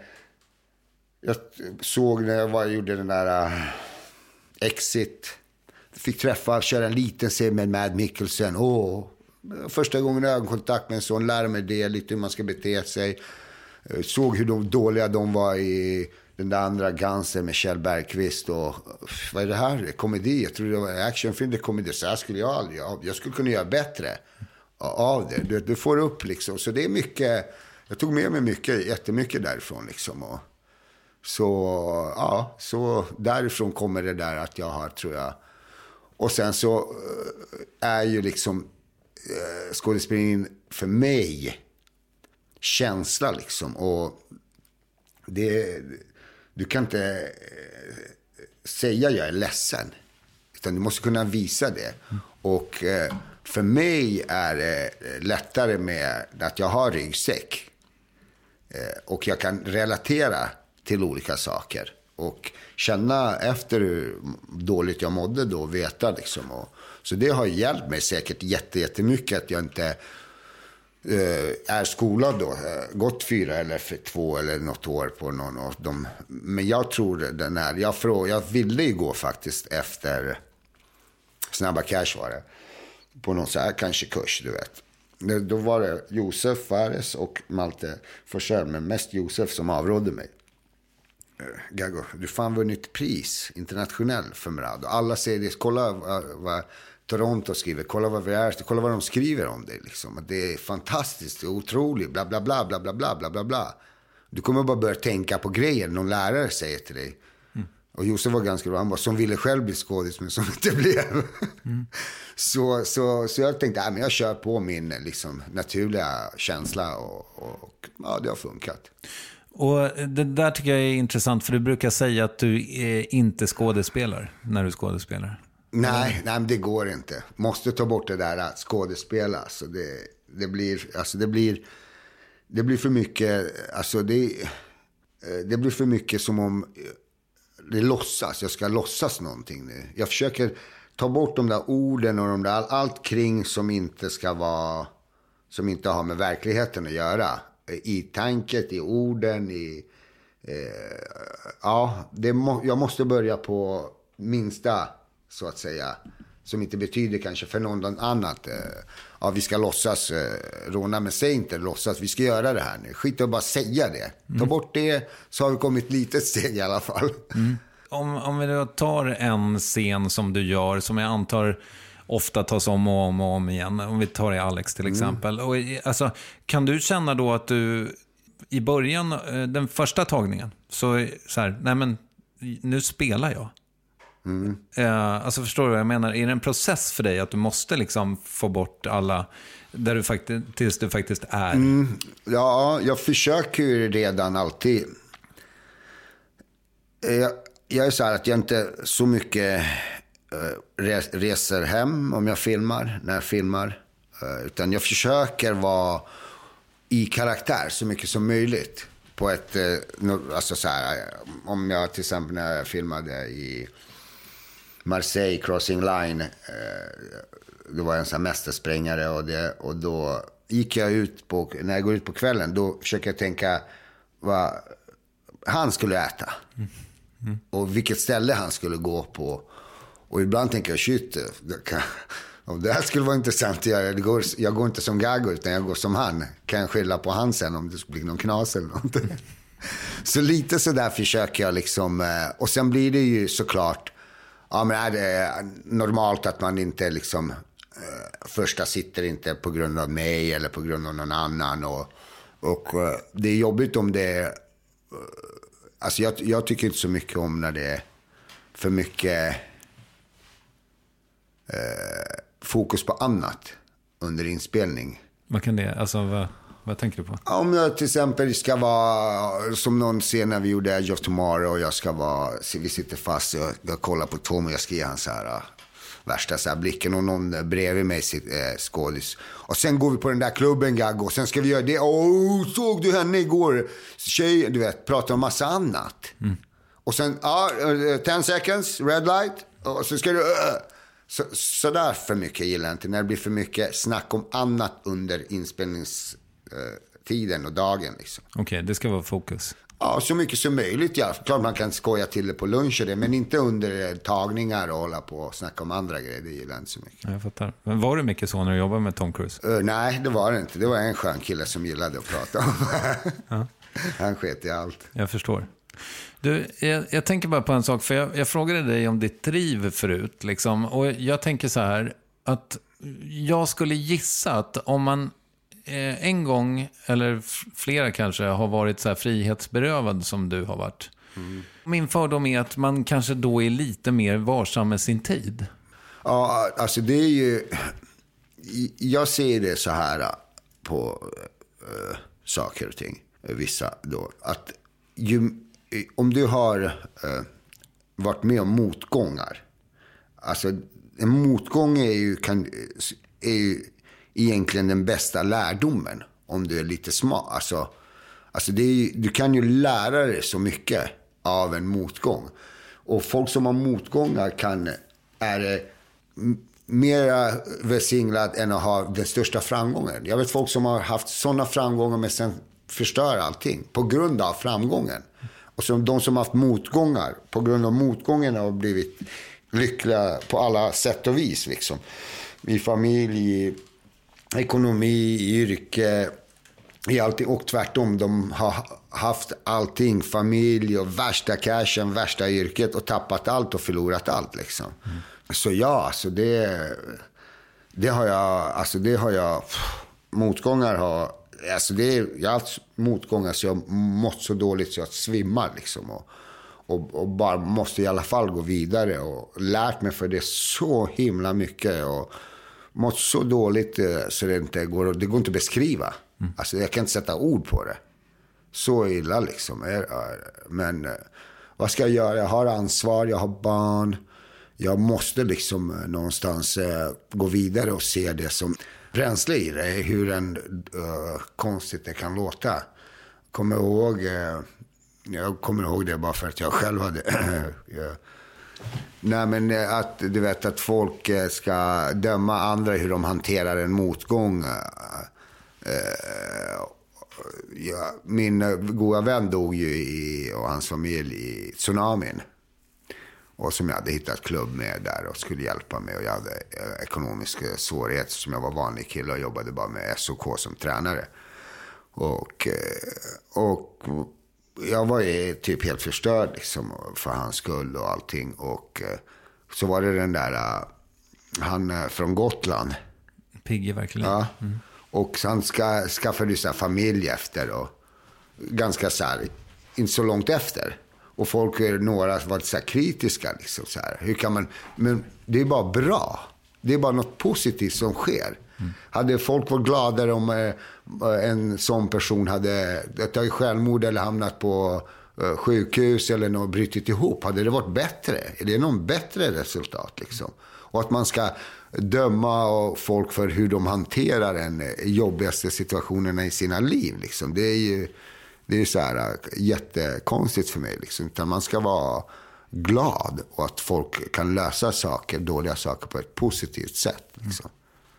Jag såg när jag var, gjorde den där uh, Exit. Fick träffa, köra en liten scen med Mad Mikkelsen. Åh, första gången jag hade kontakt med en sån, lärde mig det, lite hur man ska bete sig. Uh, såg hur de, dåliga de var i den där andra Gansen med Kjell Bergqvist. Och, vad är det här? Komedi? Jag tror det var actionfilm, det komedi. Så här skulle jag aldrig, jag skulle kunna göra bättre av det. Du, du får upp liksom. Så det är mycket, jag tog med mig mycket, jättemycket därifrån liksom. Och så, ja, så därifrån kommer det där att jag har, tror jag. Och sen så är ju liksom äh, skådespelningen för mig känsla liksom. Och det, du kan inte äh, säga jag är ledsen. Utan du måste kunna visa det. Mm. Och äh, för mig är det lättare med att jag har ryggsäck. Äh, och jag kan relatera till olika saker och känna efter hur dåligt jag mådde då och veta liksom. Och, så det har hjälpt mig säkert jätte, jättemycket att jag inte eh, är skolad då, gått fyra eller två eller något år på någon av dem. Men jag tror den här, jag, frå, jag ville ju gå faktiskt efter Snabba Cash var det, på någon så här kanske kurs, du vet. Då var det Josef Fares och Malte Forsell, men mest Josef som avrådde mig. Gago, du fan vunnit pris internationell för Mrad. Och alla säger det, kolla vad, vad Toronto skriver, kolla vad vi är, kolla vad de skriver om det liksom. Att det är fantastiskt och otroligt, bla bla bla bla bla bla bla bla bla. Du kommer bara börja tänka på grejer någon lärare säger till dig. Mm. Och Josef var ganska bra, han var som ville själv bli skådis men som inte blev. Mm. så, så, så jag tänkte, ja, men jag kör på min liksom, naturliga känsla och, och, och ja, det har funkat. Och det där tycker jag är intressant, för du brukar säga att du är inte skådespelar när du skådespelar. Nej, nej, men det går inte. Måste ta bort det där att skådespela. Så det, det blir, alltså det blir, det blir för mycket, alltså det, det blir för mycket som om det låtsas. Jag ska låtsas någonting nu. Jag försöker ta bort de där orden och de där, allt kring som inte ska vara, som inte har med verkligheten att göra. I tanket, i orden, i... Eh, ja, det må, jag måste börja på minsta, så att säga. Som inte betyder kanske för någon annat. Eh, ja, vi ska låtsas eh, råna, men säg inte låtsas. Vi ska göra det här nu. Skit och bara säga det. Mm. Ta bort det, så har vi kommit lite steg i alla fall. Mm. Om, om vi då tar en scen som du gör, som jag antar ofta tas om och om och om igen. Om vi tar det Alex till exempel. Mm. Och, alltså, kan du känna då att du i början, den första tagningen, så, så här, nej men nu spelar jag. Mm. Uh, alltså förstår du vad jag menar? Är det en process för dig att du måste liksom få bort alla där du faktiskt, tills du faktiskt är? Mm. Ja, jag försöker ju redan alltid. Jag, jag är så här att jag inte så mycket uh, res, reser hem om jag filmar, när jag filmar. Uh, utan jag försöker vara i karaktär så mycket som möjligt. På ett, uh, alltså så här, om jag till exempel när jag filmade i Marseille Crossing Line, det var en sån här mästersprängare och, det, och då gick jag ut på, när jag går ut på kvällen, då försöker jag tänka vad han skulle äta. Mm. Mm. Och vilket ställe han skulle gå på. Och ibland tänker jag, shit, det, kan, om det här skulle vara intressant, jag går, jag går inte som Gago utan jag går som han. Kan jag skylla på han sen om det skulle bli någon knas eller något. Så lite så där försöker jag liksom, och sen blir det ju såklart, ja, men är det normalt att man inte liksom eh, första sitter inte på grund av mig eller på grund av någon annan och, och eh, det är jobbigt om det eh, alltså jag, jag tycker inte så mycket om när det är för mycket eh, fokus på annat under inspelning. Vad kan det, alltså vad, vad tänker du på? Om jag till exempel ska vara, som någon scen när vi gjorde Edge of Tomorrow och jag ska vara, vi sitter fast och jag, jag kollar på Tom och jag ska ge han så här uh, värsta så här blicken och någon bredvid mig sitt, eh, skådis. Och sen går vi på den där klubben, Gaggo, och sen ska vi göra det. Åh, såg du henne igår? Tjej, du vet, pratar om massa annat. Mm. Och sen, ja, uh, ten seconds, red light, och så ska du... Uh, Så, så där för mycket gillar jag inte. När det blir för mycket snack om annat under inspelningstiden och dagen. Liksom. Okej, okay, det ska vara fokus. Ja, så mycket som möjligt. Ja. Klart man kan skoja till det på lunch och det, men inte under tagningar och hålla på och snacka om andra grejer. Det gillar jag inte så mycket. Jag fattar. Men var det mycket så när du jobbade med Tom Cruise? Uh, nej, det var det inte. Det var en skön kille som gillade att prata om. Ja. Han sket i allt. Jag förstår. Du, jag, jag tänker bara på en sak, för jag, jag frågade dig om ditt driv förut liksom, och jag tänker så här att jag skulle gissa att om man eh, en gång eller flera kanske har varit så här frihetsberövad som du har varit. Mm. Min fördom är att man kanske då är lite mer varsam med sin tid. Ja, alltså det är ju, jag ser det så här på uh, saker och ting, vissa då, att ju om du har uh, varit med om motgångar. Alltså en motgång är ju, kan, är ju egentligen den bästa lärdomen. Om du är lite smart. Alltså, alltså det är ju, du kan ju lära dig så mycket av en motgång. Och folk som har motgångar kan, är mera välsignat än att ha den största framgången. Jag vet folk som har haft sådana framgångar men sen förstör allting på grund av framgången. Och så de som har haft motgångar, på grund av motgången har blivit lyckliga på alla sätt och vis. Liksom. I familj, i ekonomi, i yrke, i allting. Och tvärtom, de har haft allting, familj och värsta cashen, värsta yrket och tappat allt och förlorat allt. Liksom. Mm. Så ja, alltså det, det har jag, alltså det har jag, motgångar har... Alltså det är, jag har haft motgångar så jag mått så dåligt så jag svimmar liksom och, och, och bara måste i alla fall gå vidare och lärt mig för det så himla mycket och mått så dåligt så det inte går, det går inte att beskriva. Mm. Alltså jag kan inte sätta ord på det. Så illa liksom. Men vad ska jag göra? Jag har ansvar, jag har barn. Jag måste liksom någonstans gå vidare och se det som bränsle i det, hur en uh, konstigt det kan låta. Kommer ihåg, uh, jag kommer ihåg det bara för att jag själv hade uh, nej men uh, att du vet att folk uh, ska döma andra hur de hanterar en motgång. Uh, uh, ja, min uh, goda vän dog ju i, och hans familj i tsunamin. Och som jag hade hittat klubb med där och skulle hjälpa mig. Och jag hade eh, ekonomiska svårigheter som jag var vanlig kille och jobbade bara med S O K som tränare. Och, eh, och jag var ju typ helt förstörd liksom, för hans skull och allting. Och eh, så var det den där han är från Gotland. Pigge verkligen. Ja. Mm. Och han ska, skaffade så här familj efter och ganska så här, inte så långt efter. Och folk, några var så här kritiska liksom så här. Hur kan man, men det är bara bra. Det är bara något positivt som sker. Mm. Hade folk varit gladare om eh, en sån person hade tagit självmord eller hamnat på eh, sjukhus eller något brutit ihop, hade det varit bättre? Är det någon bättre resultat liksom? Och att man ska döma folk för hur de hanterar den jobbigaste situationerna i sina liv liksom. Det är ju det är så här jättekonstigt för mig liksom. Utan man ska vara glad och att folk kan lösa saker, dåliga saker på ett positivt sätt liksom.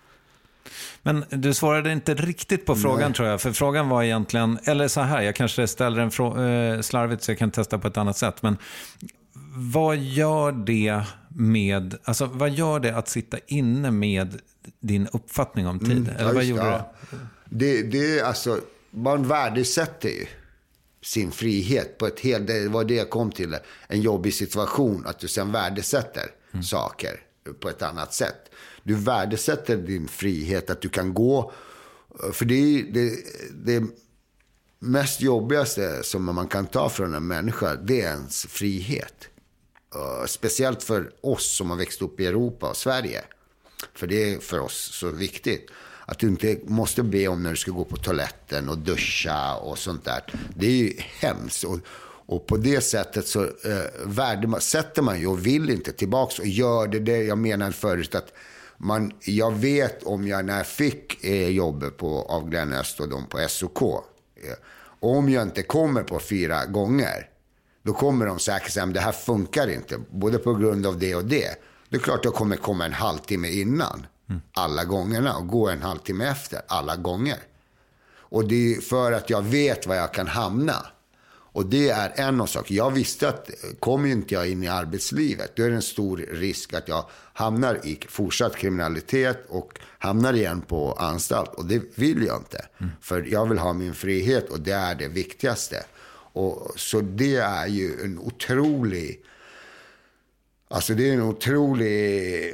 Men du svarade inte riktigt på frågan. Nej. Tror jag. För frågan var egentligen, eller så här, jag kanske ställer en frå- äh, slarvigt så jag kan testa på ett annat sätt. Men vad gör det med, alltså vad gör det att sitta inne med din uppfattning om tid? Mm, eller vad gjorde ja. det? Det, det alltså, man värdesätter ju sin frihet på ett helt, det var det jag kom till, en jobbig situation, att du sen värdesätter mm. saker på ett annat sätt. Du värdesätter din frihet, att du kan gå, för det är det, det mest jobbigaste som man kan ta från en människa, det är ens frihet. Uh, speciellt för oss som har växt upp i Europa och Sverige. För det är för oss så viktigt. Att du inte måste be om när du ska gå på toaletten och duscha och sånt där. Det är ju hemskt. Och, och på det sättet så uh, värde, sätter man ju och vill inte tillbaka och gör det. Det jag menade förut att man, jag vet om jag när jag fick eh, jobbet på, av Glenn Öst och de på S O K. Eh, om jag inte kommer på fyra gånger, då kommer de säkert säga att det här funkar inte. Både på grund av det och det. Det är klart att jag kommer komma en halvtimme innan. Mm. Alla gångerna. Och gå en halvtimme efter. Alla gånger. Och det är för att jag vet var jag kan hamna. Och det är en av saker. Jag visste att kommer inte jag in i arbetslivet, då är det en stor risk att jag hamnar i fortsatt kriminalitet och hamnar igen på anstalt. Och det vill jag inte. Mm. För jag vill ha min frihet och det är det viktigaste. Och så det är ju en otrolig, alltså det är en otrolig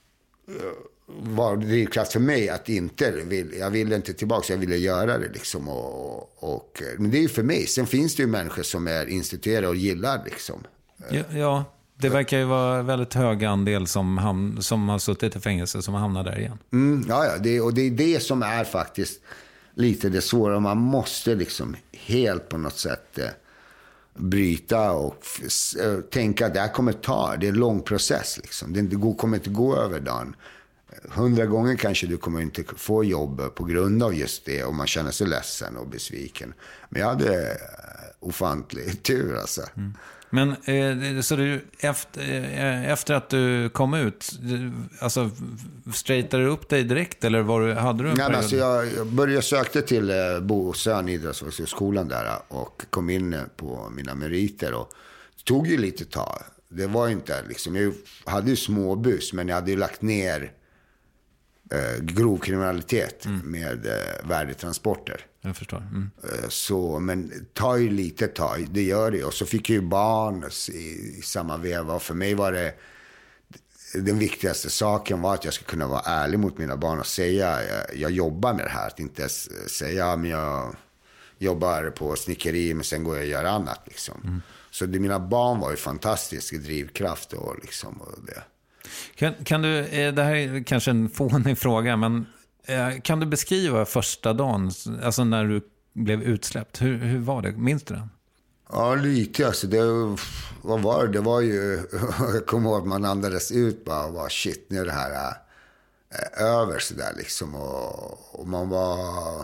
var drivkraft för mig att inte vill, jag ville inte tillbaka, jag ville göra det liksom och, och men det är ju för mig. Sen finns det ju människor som är instituerade och gillar liksom. Ja, ja det verkar ju vara väldigt hög andel som, ham- som har suttit i fängelse som hamnar där igen. Mm, ja, ja det, och det är det som är faktiskt lite det svåra. Man måste liksom helt på något sätt eh, bryta och f- äh, tänka att det här kommer ta, det är en lång process liksom. Det går, kommer inte gå över dagen. Hundra gånger kanske du kommer inte få jobb på grund av just det och man känner sig ledsen och besviken. Men jag hade uh, ofantlig tur alltså. Mm. Men eh, så du, efter, eh, efter att du kom ut, alltså straightade du upp dig direkt eller var du, hade du en Nej, alltså jag, jag började sökte till eh, Bosön idrottsskolan där och kom in på mina meriter och det tog ju lite tag. Det var inte liksom, jag hade ju småbus men jag hade ju lagt ner eh, grov kriminalitet mm. med eh, värdetransporter. Jag förstår. Mm. Så, men det tar ju lite tag, det gör det. Och så fick jag ju barn i, i samma veva. Och för mig var det, den viktigaste saken var att jag skulle kunna vara ärlig mot mina barn och säga, jag, jag jobbar med det här. Att inte säga, ja, men jag jobbar på snickeri men sen går jag och gör annat liksom. Mm. Så det, mina barn var ju fantastisk drivkraft och liksom och det. Kan, kan du, det här är kanske en fånig fråga, men kan du beskriva första dagen, alltså när du blev utsläppt? Hur, hur var det? Minns du den? Ja, lite. Alltså det, vad var det? Det var ju, jag kommer ihåg att man andades ut bara och var shit, nu är det här äh, över sådär liksom. Och, och man var,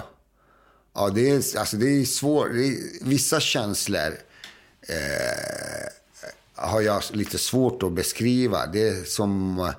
ja det är, alltså det är svårt, det är, vissa känslor eh, har jag lite svårt att beskriva. Det är som, eh,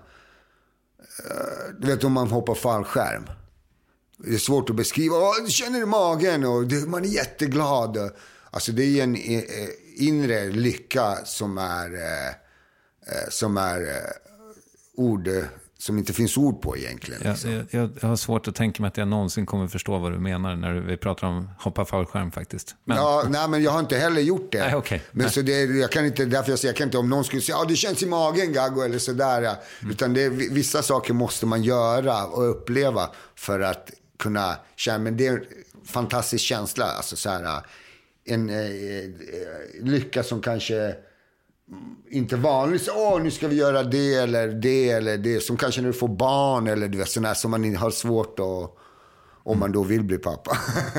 du vet om man hoppar fallskärm. Det är svårt att beskriva. Åh, du känner i magen och det, man är jätteglad. Alltså det är en eh, inre lycka som är, eh, som är eh, ord, som inte finns ord på egentligen. Liksom. Jag, jag, jag har svårt att tänka mig att jag någonsin kommer förstå vad du menar när vi pratar om hoppa fallskärm faktiskt. Men... Ja, nej, men jag har inte heller gjort det. Nej, okay. Men nej. Så det, jag kan inte, därför jag säger, jag kan inte, om någon skulle säga, ja det känns i magen Gaggo eller sådär. Ja. Mm. Utan det är, vissa saker måste man göra och uppleva för att kunna känna, men det är en fantastisk känsla. Alltså så här, en eh, lycka som kanske inte vanligt, åh nu ska vi göra det eller det eller det, som kanske när du får barn eller du vet, sån här som man har svårt att, om man då vill bli pappa.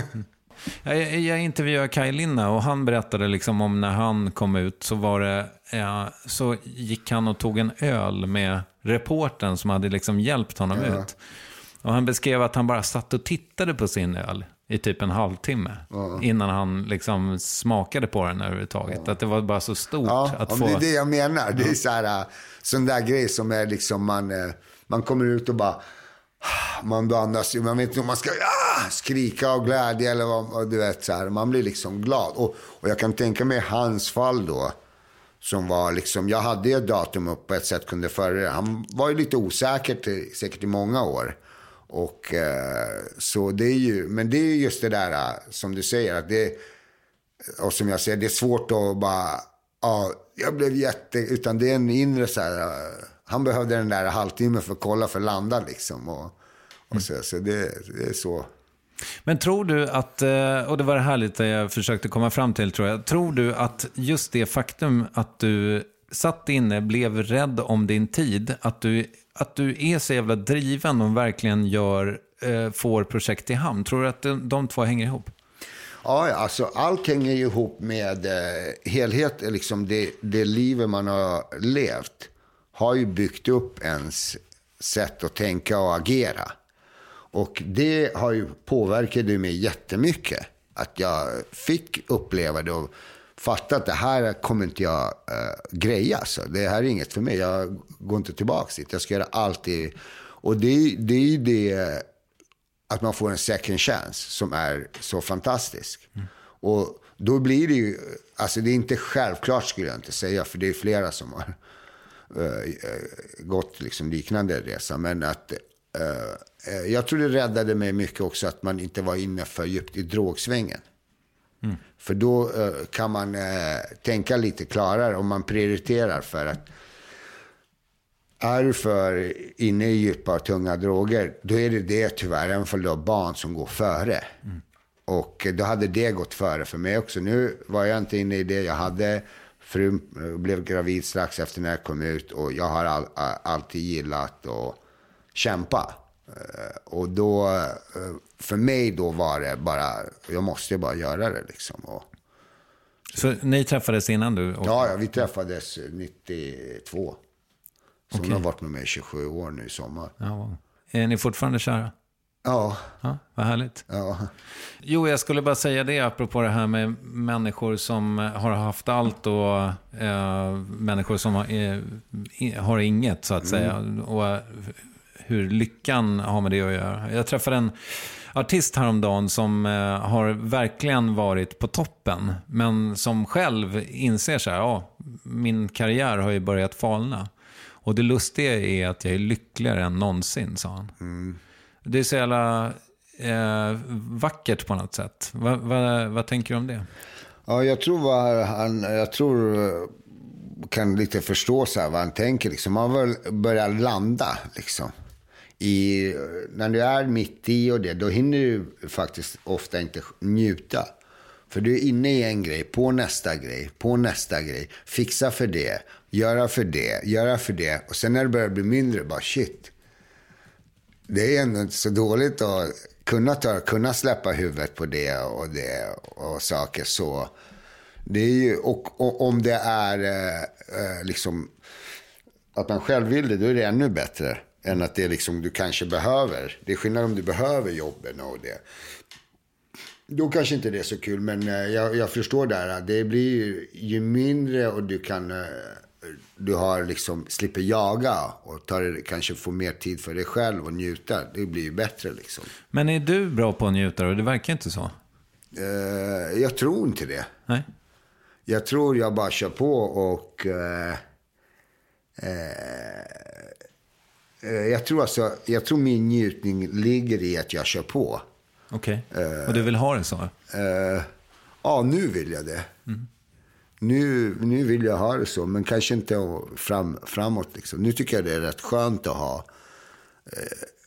jag, jag intervjuade Kaj Linna och han berättade liksom om när han kom ut så var det, ja, så gick han och tog en öl med reportern som hade liksom hjälpt honom ja. ut. Och han beskrev att han bara satt och tittade på sin öl i typ en halvtimme ja. innan han liksom smakade på den överhuvudtaget. Ja. Att det var bara så stort ja, att få... få... det är det jag menar. Det är så här, sån där grej som är liksom man, man kommer ut och bara man andas, man vet inte om man ska ah, skrika av glädje eller vad, och du vet så här, man blir liksom glad. Och, och jag kan tänka mig hans fall då som var liksom, jag hade ett datum upp på ett sätt kunde före. Han var ju lite osäker till, säkert i många år. Och eh, så det är ju, men det är just det där som du säger att det, och som jag säger, det är svårt att bara, ja, jag blev jätte, utan det är en inre så här, han behövde den där halvtimmen för att kolla för att landa liksom och, och så, så det, det är så. Men tror du att, och det var det här lite jag försökte komma fram till tror jag, tror du att just det faktum att du satt inne, blev rädd om din tid, att du att du är så jävla driven och verkligen gör, eh, får projekt i hamn. Tror du att de, de två hänger ihop? Ja, alltså allt hänger ju ihop med eh, helhet. Liksom det, det livet man har levt har ju byggt upp ens sätt att tänka och agera. Och det har ju påverkat mig jättemycket. Att jag fick uppleva det och fatta att det här kommer inte jag äh, greja. Alltså. Det här är inget för mig. Jag går inte tillbaka dit. Jag ska göra allt i... Och det, det är ju det att man får en second chance som är så fantastisk. Mm. Och då blir det ju... Alltså det är inte självklart skulle jag inte säga. För det är flera som har äh, gått liksom liknande resa. Men att... Äh, jag tror det räddade mig mycket också att man inte var inne för djupt i drogsvängen. Mm. För då uh, kan man uh, tänka lite klarare om man prioriterar för att är du för inne i djupa och tunga droger då är det det tyvärr en för då barn som går före. Mm. Och då hade det gått före för mig också. Nu var jag inte inne i det. Jag hade fru blev gravid strax efter när jag kom ut och jag har all, all, alltid gillat att kämpa. Uh, och då uh, för mig då var det bara jag måste bara göra det liksom och, så ni träffades innan du och... ja, ja vi träffades nittiotvå så okay. Hon har varit med mig i tjugosju år nu i sommar. Ja, är ni fortfarande kära? Ja. Ja, vad härligt. Ja. Jo, jag skulle bara säga det apropå det här med människor som har haft allt och eh, människor som har, eh, har inget så att säga mm. och hur lyckan har med det att göra. Jag träffade en artist häromdagen som eh, har verkligen varit på toppen men som själv inser så här, ja, min karriär har ju börjat falna. Och det lustiga är att jag är lyckligare än någonsin, sa han. Mm. Det är så jävla eh, vackert på något sätt. Va, va, vad tänker du om det? Ja, jag tror vad han, jag tror kan lite förstå så här vad han tänker liksom. Man vill börja landa liksom. I, när du är mitt i och det, då hinner du faktiskt ofta inte njuta. För du är inne i en grej, på nästa grej, på nästa grej. Fixa för det, göra för det, göra för det. Och sen när det börjar bli mindre, bara shit. Det är ändå inte så dåligt att kunna, ta, kunna släppa huvudet på det och det och saker så. Det är ju, och, och om det är eh, liksom att man själv vill det, då är det ännu bättre. Än att det är liksom du kanske behöver. Det är skillnad om du behöver jobben och det. Då kanske inte det är så kul. Men jag, jag förstår där. Det blir ju, ju mindre och du kan... Du har liksom slipper jaga och tar, kanske få mer tid för dig själv och njuta. Det blir ju bättre liksom. Men är du bra på att njuta och det verkar inte så? Uh, jag tror inte det. Nej. Jag tror jag bara kör på och... Uh, uh, Jag tror, alltså, jag tror min njutning ligger i att jag kör på. Okej, okay. Och du vill ha det så? Uh, ja, nu vill jag det. Mm. Nu, nu vill jag ha det så, men kanske inte fram, framåt. Liksom. Nu tycker jag det är rätt skönt att ha... Uh,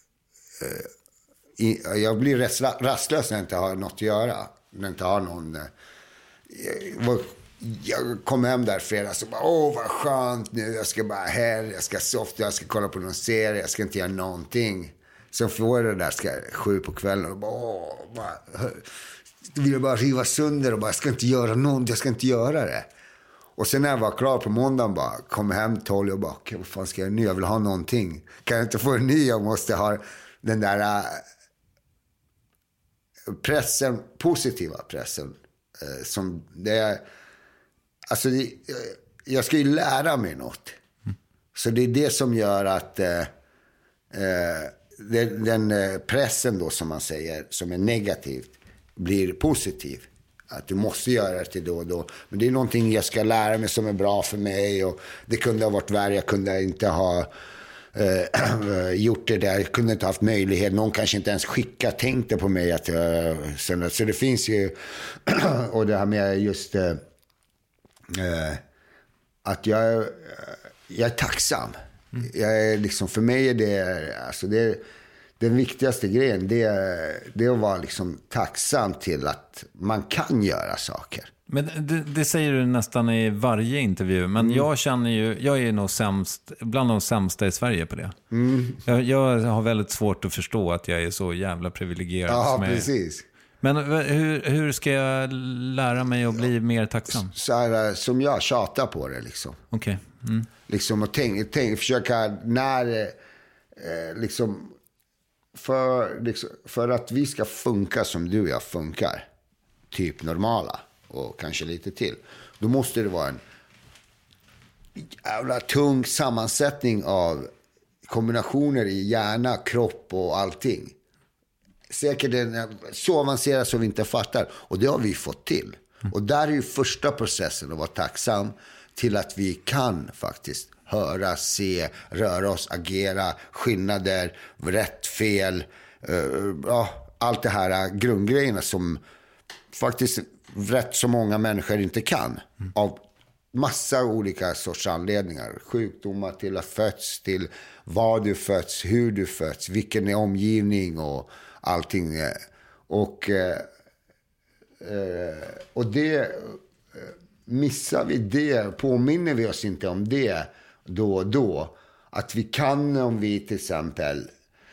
uh, i, jag blir rätt rastlös när jag inte har något att göra. När jag inte har någon... Uh, jag, jag kom hem där fredag och bara, åh vad skönt nu. Jag ska bara här, jag ska softa, jag ska kolla på någon serie, jag ska inte göra någonting. Så får jag det där ska, sju på kvällen och bara, åh, bara, vill jag bara riva sönder och bara, jag ska inte göra något, jag ska inte göra det. Och sen när jag var klar på måndagen bara, kom hem tolv och bara, okej, vad fan ska jag nu? Jag vill ha någonting. Kan jag inte få en ny? Jag måste ha den där äh, pressen, positiva pressen. Äh, som det är, alltså det, jag ska ju lära mig något. Mm. Så det är det som gör att äh, äh, den, den pressen då som man säger, som är negativt, blir positiv. Att du måste göra det till då och då. Men det är någonting jag ska lära mig som är bra för mig. Och det kunde ha varit värre. Jag kunde inte ha äh, gjort det där. Jag kunde inte ha haft möjlighet. Någon kanske inte ens skicka tänkte på mig. Att, äh, så, så det finns ju... och det här med just... Äh, att jag, jag är tacksam. Mm. Jag är liksom, för mig är det... Alltså det Den viktigaste grejen, det är, det är att vara liksom tacksam till att man kan göra saker. Men det, det säger du nästan i varje intervju. Men mm. jag känner ju, jag är nog sämst, bland de sämsta i Sverige på det. Mm. Jag, jag har väldigt svårt att förstå att jag är så jävla privilegierad. Ja, precis. Men hur, hur ska jag lära mig att bli mer tacksam? Så här, som jag tjatar på det liksom. Okej. Okay. Mm. Liksom att tänka, tänk, försöka när eh, liksom... För, liksom, för att vi ska funka som du och jag funkar, typ normala och kanske lite till, då måste det vara en jävla tung sammansättning av kombinationer i hjärna, kropp och allting. Säkert en, så avancerat så vi inte fattar. Och det har vi fått till. Mm. Och där är ju första processen att vara tacksam till att vi kan faktiskt höra, se, röra oss, agera, skillnader, rätt, fel, uh, ja, allt det här grundgrejerna som faktiskt rätt så många människor inte kan. Mm. Av massa olika sorts anledningar. Sjukdomar till att föds, till vad du föds, hur du föds, vilken är omgivning och allting. Och, och det missar vi det, påminner vi oss inte om det då och då. Att vi kan, om vi till exempel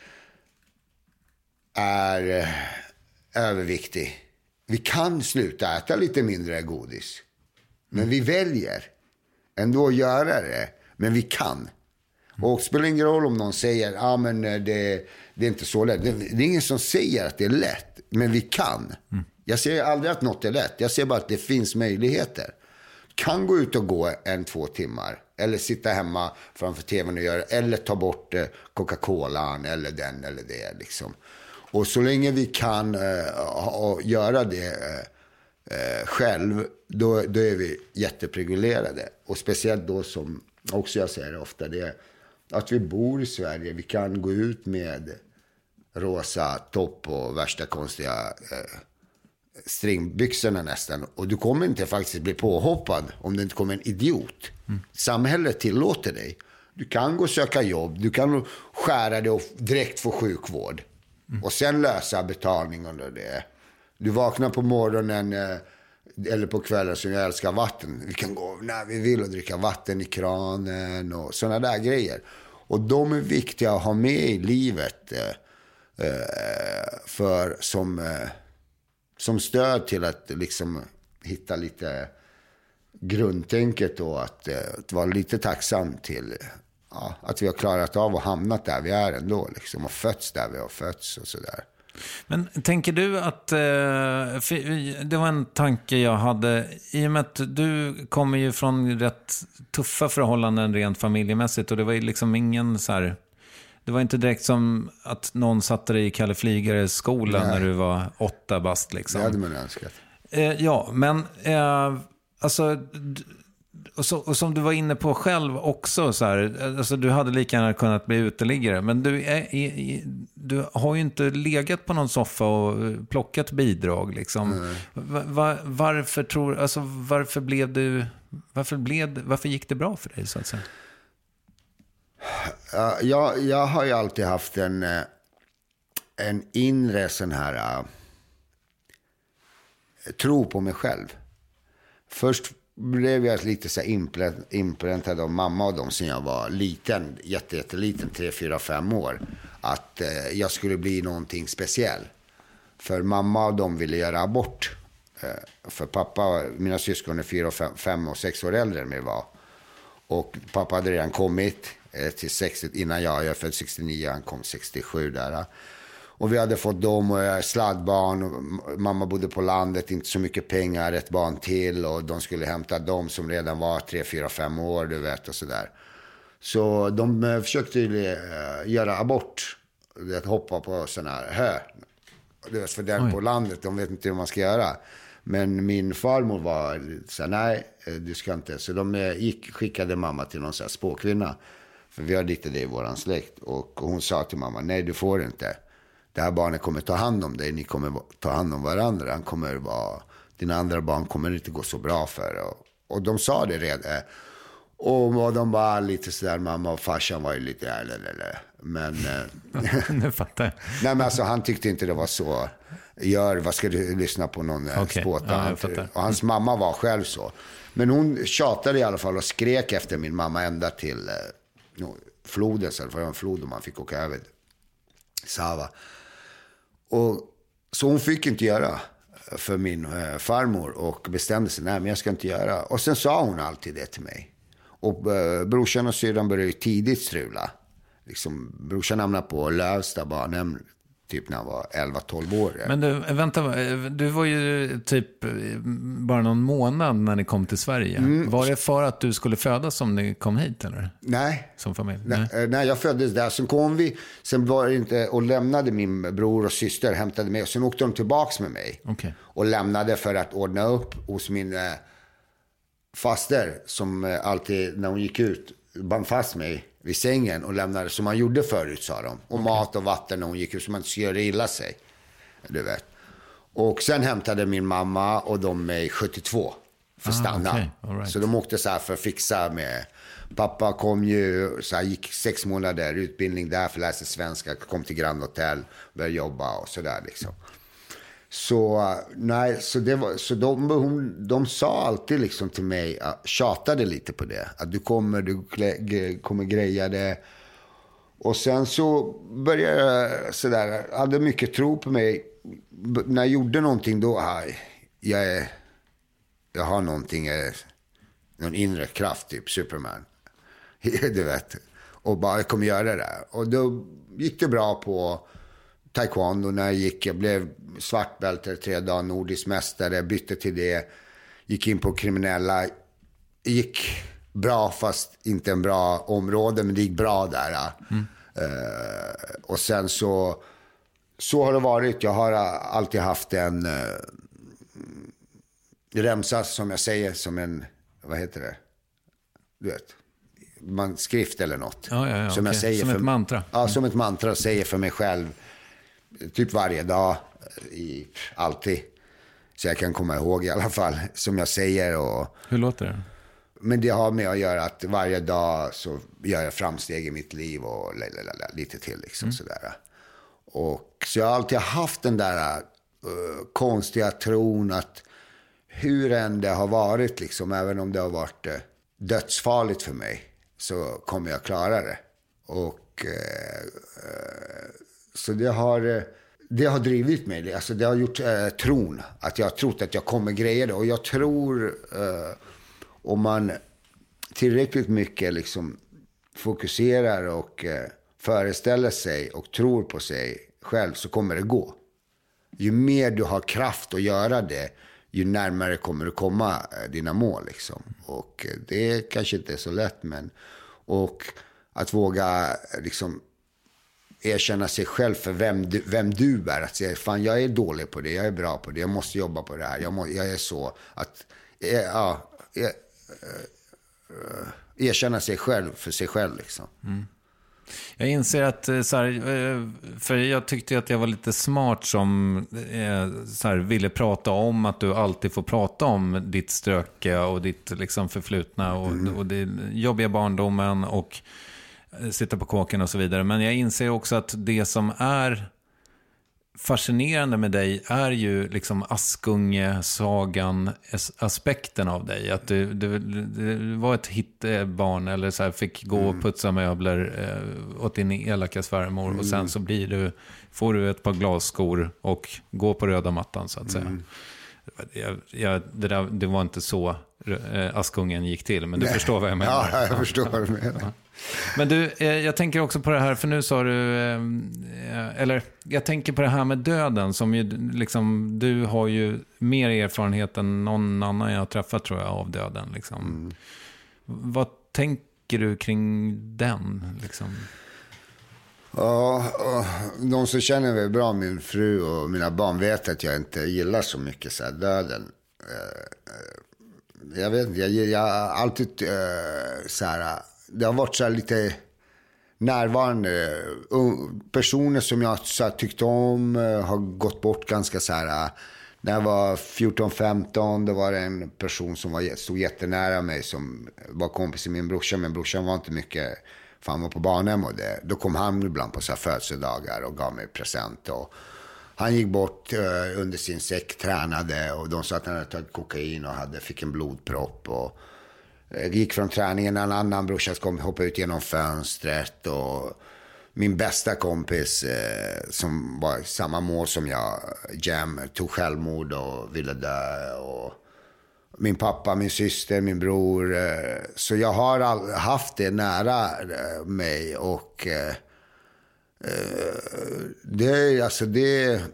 är överviktig, vi kan sluta äta lite mindre godis. Men vi väljer ändå att göra det. Men vi kan. Och det spelar ingen roll om någon säger ja ah, men det, det är inte så lätt. Det, det är ingen som säger att det är lätt. Men vi kan. Mm. Jag säger aldrig att något är lätt. Jag säger bara att det finns möjligheter. Kan gå ut och gå en, två timmar. Eller sitta hemma framför tvn och göra. Eller ta bort eh, Coca-Colan. Eller den eller det liksom. Och så länge vi kan eh, göra det eh, eh, själv. Då, då är vi jätteprivilegierade. Och speciellt då som också jag säger ofta. Det är att vi bor i Sverige. Vi kan gå ut med rosa topp och värsta konstiga eh, stringbyxorna nästan. Och du kommer inte faktiskt bli påhoppad om det inte kommer en idiot. Mm. Samhället tillåter dig. Du kan gå och söka jobb. Du kan skära dig och direkt få sjukvård. Mm. Och sen lösa betalning under det. Du vaknar på morgonen eh, eller på kvällen som jag älskar vatten. Vi kan gå när vi vill och dricka vatten i kranen och sådana där grejer. Och de är viktiga att ha med i livet eh, för som, eh, som stöd till att liksom hitta lite grundtänket och att, eh, att vara lite tacksam till ja, att vi har klarat av och hamnat där vi är ändå liksom, och fötts där vi har fötts och sådär. Men tänker du att eh, det var en tanke jag hade i och med att du kommer ju från rätt tuffa förhållanden rent familjemässigt och det var ju liksom ingen så här, det var inte direkt som att någon satte dig i Kalle Flygares skola när du var åtta bast liksom. Det hade man önskat. Eh, ja, men eh, alltså och, så, och som du var inne på själv också, så här, alltså du hade lika gärna kunnat bli uteliggare, men du, är, är, du har ju inte legat på någon soffa och plockat bidrag liksom. Mm. Var, var, varför tror, alltså varför blev du, varför blev, varför gick det bra för dig så att säga? Uh, jag, jag har ju alltid haft en en inre sån här uh, tro på mig själv. Först blev jag lite så inpräntad av mamma och dem sen jag var liten, jätte, jätteliten, tre, fyra, fem år. Att eh, jag skulle bli någonting speciell. För mamma och dem ville göra abort. Eh, för pappa, mina syskon är fyra, fem, fem och sex år äldre än mig var. Och pappa hade redan kommit eh, till sextio, innan jag, jag är född sextionio, han kom sextiosju där. Och vi hade fått dem och sladdbarn. Och mamma bodde på landet, inte så mycket pengar, ett barn till. Och de skulle hämta dem som redan var tre, fyra, fem år, du vet, och sådär. Så de försökte uh, göra abort. Att hoppa på sån här hö. Du vet, för den Oj. På landet, de vet inte hur man ska göra. Men min farmor var så nej, du ska inte. Så de gick, skickade mamma till någon sån här spåkvinna. För vi har lite det i våran släkt. Och hon sa till mamma, nej du får inte. Det här barnet kommer ta hand om dig. Ni kommer ta hand om varandra. Han kommer vara, dina andra barn kommer inte gå så bra för. Och, och de sa det redan. Och de var lite sådär, mamma och farsan var ju lite eller eller. Men nu fattar jag. Nej, men alltså han tyckte inte det var så. Gör, vad ska du lyssna på någon okay. spåta? Ja, och hans mamma var själv så. Men hon tjatade i alla fall och skrek efter min mamma ända till eh, floden. Så det var en flod och man fick åka över Sava. Och så hon fick inte göra för min eh, farmor och bestämde sig, nej men jag ska inte göra. Och sen sa hon alltid det till mig. Och eh, brorsan och syrran började ju tidigt strula. Liksom, brorsan hamnade på Lövsta barnhem typ när han var elva tolv år. Men du, vänta, du var ju typ bara någon månad när ni kom till Sverige. Mm. Var det för att du skulle födas som ni kom hit eller? Nej. Som familj? Nej, nej, nej jag föddes där. Sen kom vi, sen var det inte, och lämnade min bror och syster, hämtade mig. Och sen åkte de tillbaks med mig. Okay. Och lämnade för att ordna upp hos min eh, faster som eh, alltid, när hon gick ut, band fast mig vid sängen och lämnade som man gjorde förut, sa de. Och okay. mat och vatten när hon gick ut så man inte skulle göra illa sig. Du vet. Och sen hämtade min mamma och de mig sjuttiotvå för att ah, stanna. Okay. All right. Så de åkte så här för att fixa med. Pappa kom ju, så här, gick sex månader utbildning där för att lära sig svenska. Kom till Grand Hotel, började jobba och sådär liksom. Så nej, så det var, så de, hon, de sa alltid liksom till mig, tjatade lite på det, att du kommer, du kommer greja det. Och sen så började jag sådär, hade mycket tro på mig. När jag gjorde någonting då, aj, jag är, jag har någonting, någon inre kraft, typ Superman, du vet, och bara jag kommer göra det. Och då gick det bra på taekwondo när jag gick. Jag blev svartbälte tre dagar, nordisk mästare, bytte till det. Gick in på kriminella. Gick bra fast inte en bra område, men det gick bra där. Mm. Uh, och sen så så har det varit. Jag har alltid haft en uh, remsa som jag säger som en, vad heter det? Du vet. Man, skrift eller något. Ja, ja, ja, som okay. jag säger som för, ett mantra. Ja, mm. som ett mantra säger för mig själv. Typ varje dag, i, alltid. Så jag kan komma ihåg i alla fall, som jag säger. Och, hur låter det? Men det har med att göra att varje dag så gör jag framsteg i mitt liv och lalala, lite till liksom mm. sådär. Och så jag har alltid haft den där uh, konstiga tron att hur än det har varit liksom, även om det har varit uh, dödsfarligt för mig, så kommer jag klara det. Och uh, uh, så det har, det har drivit mig. Alltså det har gjort eh, tron. Att jag har trott att jag kommer greja det. Och jag tror eh, om man tillräckligt mycket liksom fokuserar och eh, föreställer sig och tror på sig själv, så kommer det gå. Ju mer du har kraft att göra det, ju närmare kommer du komma eh, dina mål liksom. Och eh, det kanske inte är så lätt, men och att våga liksom erkänna sig själv för vem du, vem du är. Att säga, fan jag är dålig på det, jag är bra på det, jag måste jobba på det här. Jag, må, jag är så att, ja, jag, uh, erkänna sig själv för sig själv liksom. Mm. Jag inser att så här, för jag tyckte att jag var lite smart som så här, ville prata om att du alltid får prata om ditt ströke och ditt liksom förflutna och, mm. och det jobbiga barndomen och sitta på kåken och så vidare. Men jag inser också att det som är fascinerande med dig är ju liksom Askunge-sagan aspekten av dig. Att du, du, du var ett hitbarn eller så här, fick gå och putsa möbler eh, åt din elaka svärmor mm. och sen så blir du, får du ett par glasskor och går på röda mattan så att säga. Mm. Jag, jag, det, där, det var inte så eh, Askungen gick till, men du Nej. förstår vad jag menar. Ja, jag förstår vad du menar. Ja. Men du, eh, jag tänker också på det här, för nu sa du, eh, eller jag tänker på det här med döden som ju liksom, du har ju mer erfarenhet än någon annan jag har träffat tror jag av döden liksom. Mm. Vad tänker du kring den liksom? Ja, de som känner mig bra, min fru och mina barn vet att jag inte gillar så mycket så här döden. Jag vet inte, jag, jag har alltid så här, det har varit så här lite närvarande. Personer som jag så här, tyckte om har gått bort ganska så här. När jag var fjorton femton, det var en person som var, stod jättenära mig som var kompis i min brorsa. Men brorsan var inte mycket, för han var på barnhem och det. Då kom han ibland på så här födelsedagar och gav mig present. Och han gick bort uh, under sin säck, tränade och de sa att han hade tagit kokain och hade, fick en blodpropp. Och uh, gick från träningen, en annan brorsa kom hoppa ut genom fönstret och min bästa kompis eh, som var i samma mål som jag, Jam, tog självmord och ville dö. Och min pappa, min syster, min bror. Eh, så jag har all, haft det nära eh, mig. Och eh, det, alltså det, eh,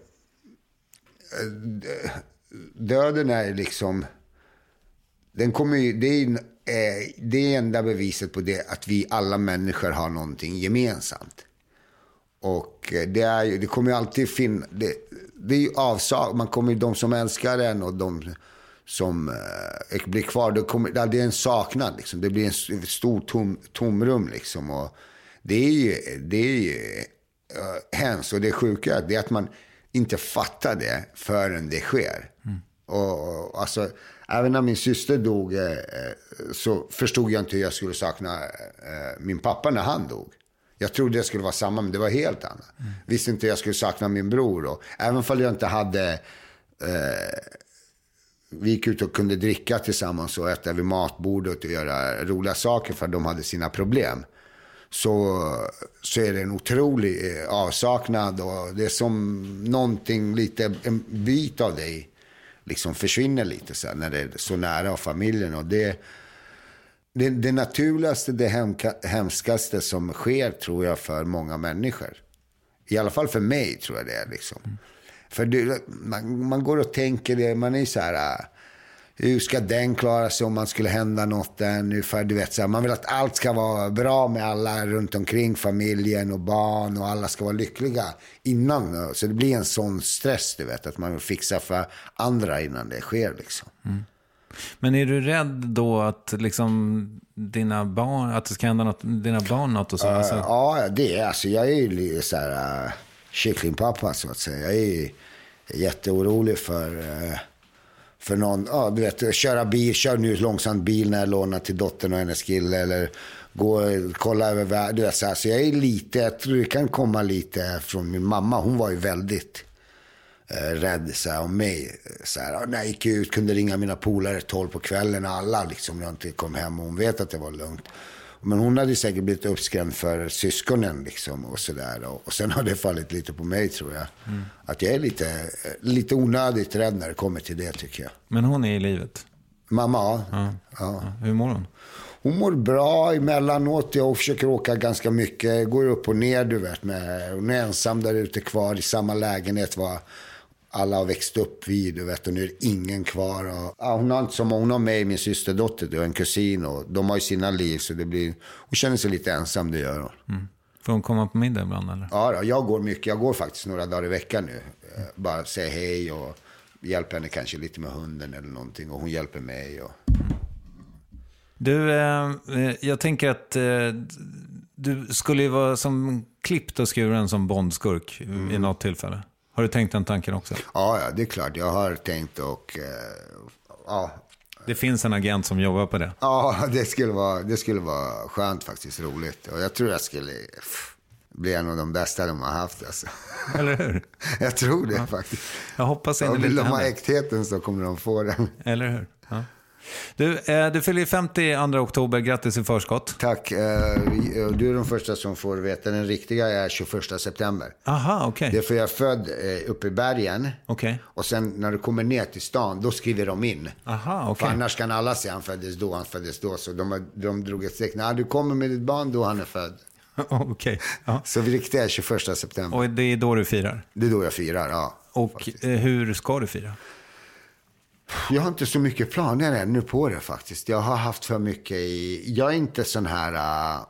döden är liksom, den kommer ju, det är, eh, det är enda beviset på det, att vi alla människor har någonting gemensamt. Och det är ju, det kommer ju alltid finna, det, det är ju avsag, man kommer ju, de som älskar en och de som eh, blir kvar, det, kommer, det är en saknad liksom, det blir en, ett stort tom, tomrum liksom, och det är ju, det är ju uh, hemskt, och det sjuka det är att man inte fattar det förrän det sker. Mm. Och, och alltså, även när min syster dog eh, så förstod jag inte hur jag skulle sakna eh, min pappa när han dog. Jag trodde det skulle vara samma, men det var helt annat. Mm. Visste inte jag skulle sakna min bror. Och även om jag inte hade... Eh, vi gick ut och kunde dricka tillsammans och äta vid matbordet och göra roliga saker för de hade sina problem. Så, så är det en otrolig eh, avsaknad. Och det är som någonting, lite, en bit av dig liksom försvinner lite så här, när det är så nära av familjen. Och det Det, det naturligaste, det hemka, hemskaste som sker tror jag för många människor. I alla fall för mig tror jag det är liksom. Mm. För det, man, man går och tänker det, man är så här, hur ska den klara sig om man skulle hända något där? För du vet så här, man vill att allt ska vara bra med alla runt omkring, familjen och barn, och alla ska vara lyckliga innan. Så det blir en sån stress, du vet, att man vill fixa för andra innan det sker liksom. Mm. Men är du rädd då att liksom dina barn, att det ska hända något, dina barn något och så? Uh, alltså? Ja, det är alltså, jag är ju så här uh, kycklingpappa så att säga. Jag är jätteorolig för uh, för någon, ja uh, du vet, köra bil, kör nu långsamt bil när jag lånar till dottern och hennes kille, eller gå och kolla över världen, du vet så här. Så jag är lite, jag tror det kan komma lite från min mamma, hon var ju väldigt rädd så här, om mig så här, när jag gick ut kunde ringa mina polare tolv på kvällen, alla liksom, jag inte kom hem, och hon vet att det var lugnt, men hon hade säkert blivit uppskrämd för syskonen liksom, och sådär, och, och sen har det fallit lite på mig tror jag, mm. att jag är lite lite onödigt rädd när det kommer till det, tycker jag. Men hon är i livet? Mamma, ja. Ja. Ja. Hur mår hon? Hon mår bra emellanåt, jag försöker åka ganska mycket, går upp och ner, du vet, med, hon är ensam där ute kvar i samma lägenhet var alla har växt upp vid, du vet, och nu är det ingen kvar. Och, ja, hon har inte som hon har mig, min systerdotter och en kusin, och de har ju sina liv, så det blir, hon känner sig lite ensam, det gör hon. Mm. Får hon komma på middag ibland eller? Ja, då, jag går mycket, jag går faktiskt några dagar i veckan nu. Mm. Bara säga hej och hjälper henne kanske lite med hunden eller någonting, och hon hjälper mig. Och... Du, eh, jag tänker att eh, du skulle ju vara som klippt och skuren som bondskurk mm. i något tillfälle. Har du tänkt den tanken också? Ja, ja, det är klart. Jag har tänkt och... Eh, ja. Det finns en agent som jobbar på det. Ja, det skulle vara, det skulle vara skönt faktiskt, roligt. Och jag tror jag skulle pff, bli en av de bästa de har haft. Alltså. Eller hur? Jag tror det ja. faktiskt. Jag hoppas inte lite. Vill de ha äktheten så kommer de få den. Eller hur? Ja. Du, eh, du fyller femtio andra oktober. Grattis i förskott. Tack. Eh, du är den första som får veta. Den riktiga är tjugoförsta september. Aha, okej. Okay. Det är för jag är född eh, uppe i bergen. Okej. Okay. Och sen när du kommer ner till stan, då skriver de in. Aha, okej. Okay. För annars kan alla säga han föddes då, han föddes då. Så de, de drog ett streck. Nej, du kommer med ditt barn då han är född. Okej. Okay. Ja. Så vi riktiga är tjugoförsta september. Och det är då du firar? Det är då jag firar, ja. Och eh, hur ska du fira? Jag har inte så mycket planer ännu på det faktiskt. Jag har haft för mycket i... Jag är inte sån här... Uh,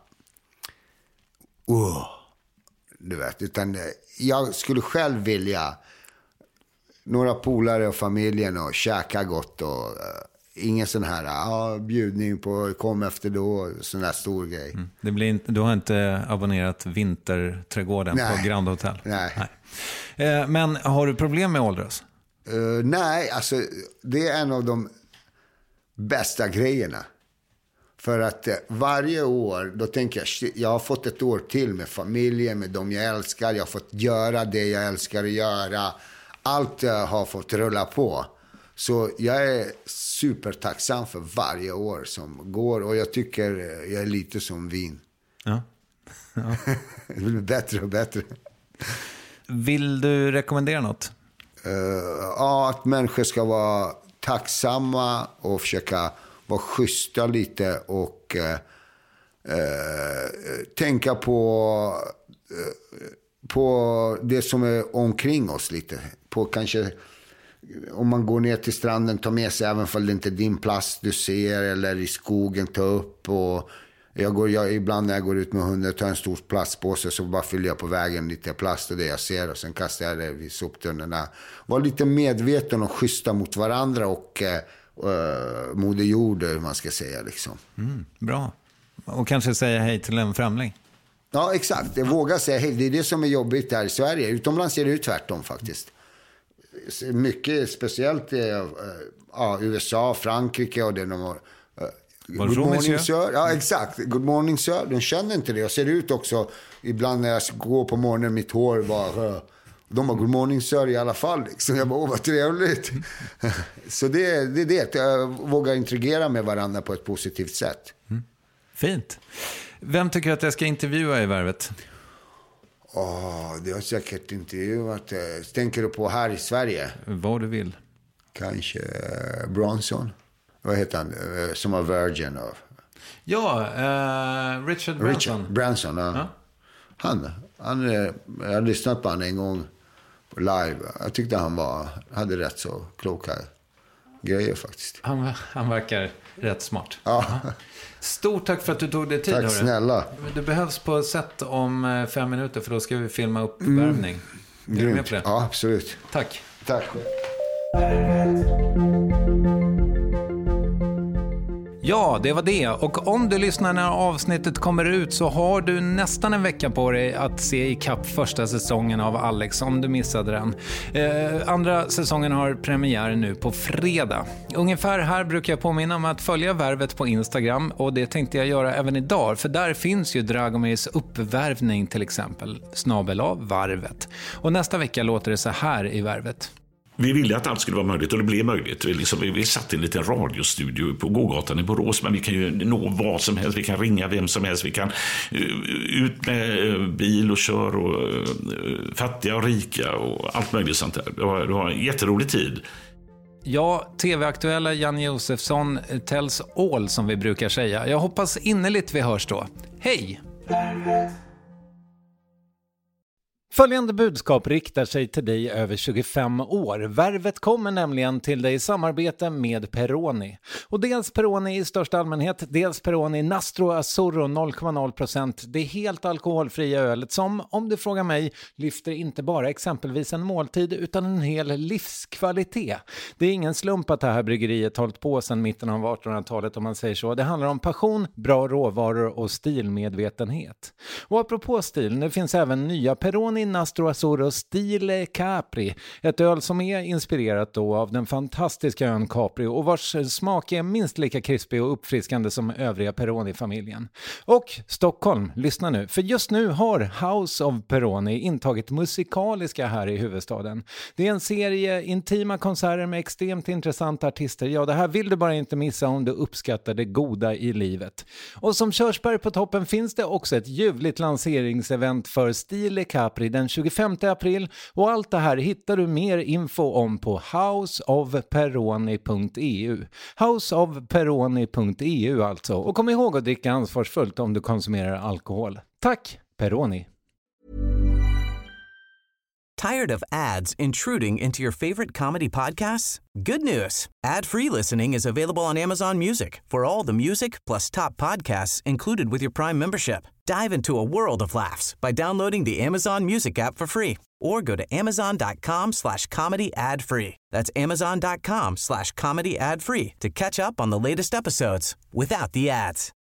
uh, du vet, utan jag skulle själv vilja några polare och familjen och käka gott och uh, ingen sån här uh, bjudning på kom efter då, sån där stor grej. Mm. Det blir inte, du har inte abonnerat Vinterträdgården Nej. på Grand Hotel? Nej. Nej. Uh, men har du problem med åldras? Uh, nej, alltså det är en av de bästa grejerna. För att uh, varje år, då tänker jag, shit, jag har fått ett år till med familjen, med dem jag älskar. Jag har fått göra det jag älskar att göra. Allt uh, har fått rulla på. Så jag är supertacksam för varje år som går. Och jag tycker uh, jag är lite som vin. Ja. Ja. Det blir bättre och bättre. Vill du rekommendera något? Uh, ja, att människor ska vara tacksamma och försöka vara schyssta lite och uh, uh, tänka på uh, på det som är omkring oss lite. På kanske om man går ner till stranden, ta med sig även om det inte är din plats du ser, eller i skogen ta upp. Och jag går, jag, ibland när jag går ut med hunden tar en stor plastpåse, så bara fyller jag på vägen lite plast och det jag ser, och sen kastar jag det vid soptunnorna. Var lite medveten och schyssta mot varandra och eh, uh, moder jord, hur man ska säga liksom. Mm, bra. Och kanske säga hej till en främling. Ja, exakt. Jag vågar säga hej. Det är det som är jobbigt här i Sverige. Utomlands är det ju tvärtom faktiskt. Mycket speciellt i uh, uh, U S A, Frankrike och det de har... Uh, Good morning sir. Ja, exakt. Good morning sir. De känner inte det. Jag ser ut också ibland när jag går på morgonen, mitt hår bara... De har good morning sir i alla fall. Så jag bara, åh vad trevligt. Så det, det är det. Jag vågar interagera med varandra på ett positivt sätt. Mm. Fint. Vem tycker att jag ska intervjua i Värvet? Åh, det har säkert intervjuat. Tänker du på här i Sverige? Vad du vill. Kanske Bronson. Vad heter han? Som var Virgin av. Ja, uh, Richard Branson. Richard Branson, ja. Ja. Han, han, jag har lyssnat på han en gång på live. Jag tyckte han var, hade rätt så kloka grejer faktiskt. Han, han verkar rätt smart. Ja. Stort tack för att du tog dig tid. Tack hörru. Snälla. Du behövs på sätt om fem minuter, för då ska vi filma upp värvning. Mm. Är du med på det? Ja, absolut. Tack. Tack. Ja, det var det. Och om du lyssnar när avsnittet kommer ut så har du nästan en vecka på dig att se i kapp första säsongen av Alex, om du missade den. Eh, andra säsongen har premiär nu på fredag. Ungefär här brukar jag påminna om att följa Värvet på Instagram, och det tänkte jag göra även idag. För där finns ju Dragomirs uppvärvning till exempel, snabel av Varvet. Och nästa vecka låter det så här i Värvet. Vi ville att allt skulle vara möjligt, och det blev möjligt. Vi, liksom, vi, vi satt i en liten radiostudio på Gågatan i Borås, men vi kan ju nå vad som helst. Vi kan ringa vem som helst. Vi kan uh, ut med uh, bil och kör och uh, fattiga och rika och allt möjligt sånt där. Det var, det var en jätterolig tid. Ja, tv-aktuella Janne Josefsson tells all, som vi brukar säga. Jag hoppas innerligt vi hörs då. Hej! Följande budskap riktar sig till dig över tjugofem år. Värvet kommer nämligen till dig i samarbete med Peroni. Och dels Peroni i största allmänhet, dels Peroni Nastro Azzurro noll komma noll procent. Det är helt alkoholfria ölet som, om du frågar mig, lyfter inte bara exempelvis en måltid utan en hel livskvalitet. Det är ingen slump att det här bryggeriet hållit på sedan mitten av artonhundratalet om man säger så. Det handlar om passion, bra råvaror och stilmedvetenhet. Och apropå stil, nu finns även nya Peroni Nastro Azzurro Stile Capri, ett öl som är inspirerat då av den fantastiska ön Capri och vars smak är minst lika krispig och uppfriskande som övriga Peroni-familjen. Och Stockholm, lyssna nu, för just nu har House of Peroni intagit musikaliska här i huvudstaden. Det är en serie intima konserter med extremt intressanta artister. Ja, det här vill du bara inte missa om du uppskattar det goda i livet. Och som körsbär på toppen finns det också ett ljuvligt lanseringsevent för Stile Capri den tjugofemte april, och allt det här hittar du mer info om på house of peroni punkt e u. house of peroni punkt e u alltså. Och kom ihåg att dricka ansvarsfullt om du konsumerar alkohol. Tack, Peroni! Tired of ads intruding into your favorite comedy podcasts? Good news! Ad-free listening is available on Amazon Music for all the music plus top podcasts included with your Prime membership. Dive into a world of laughs by downloading the Amazon Music app for free or go to amazon.com slash comedy ad free. That's amazon.com slash comedy ad free to catch up on the latest episodes without the ads.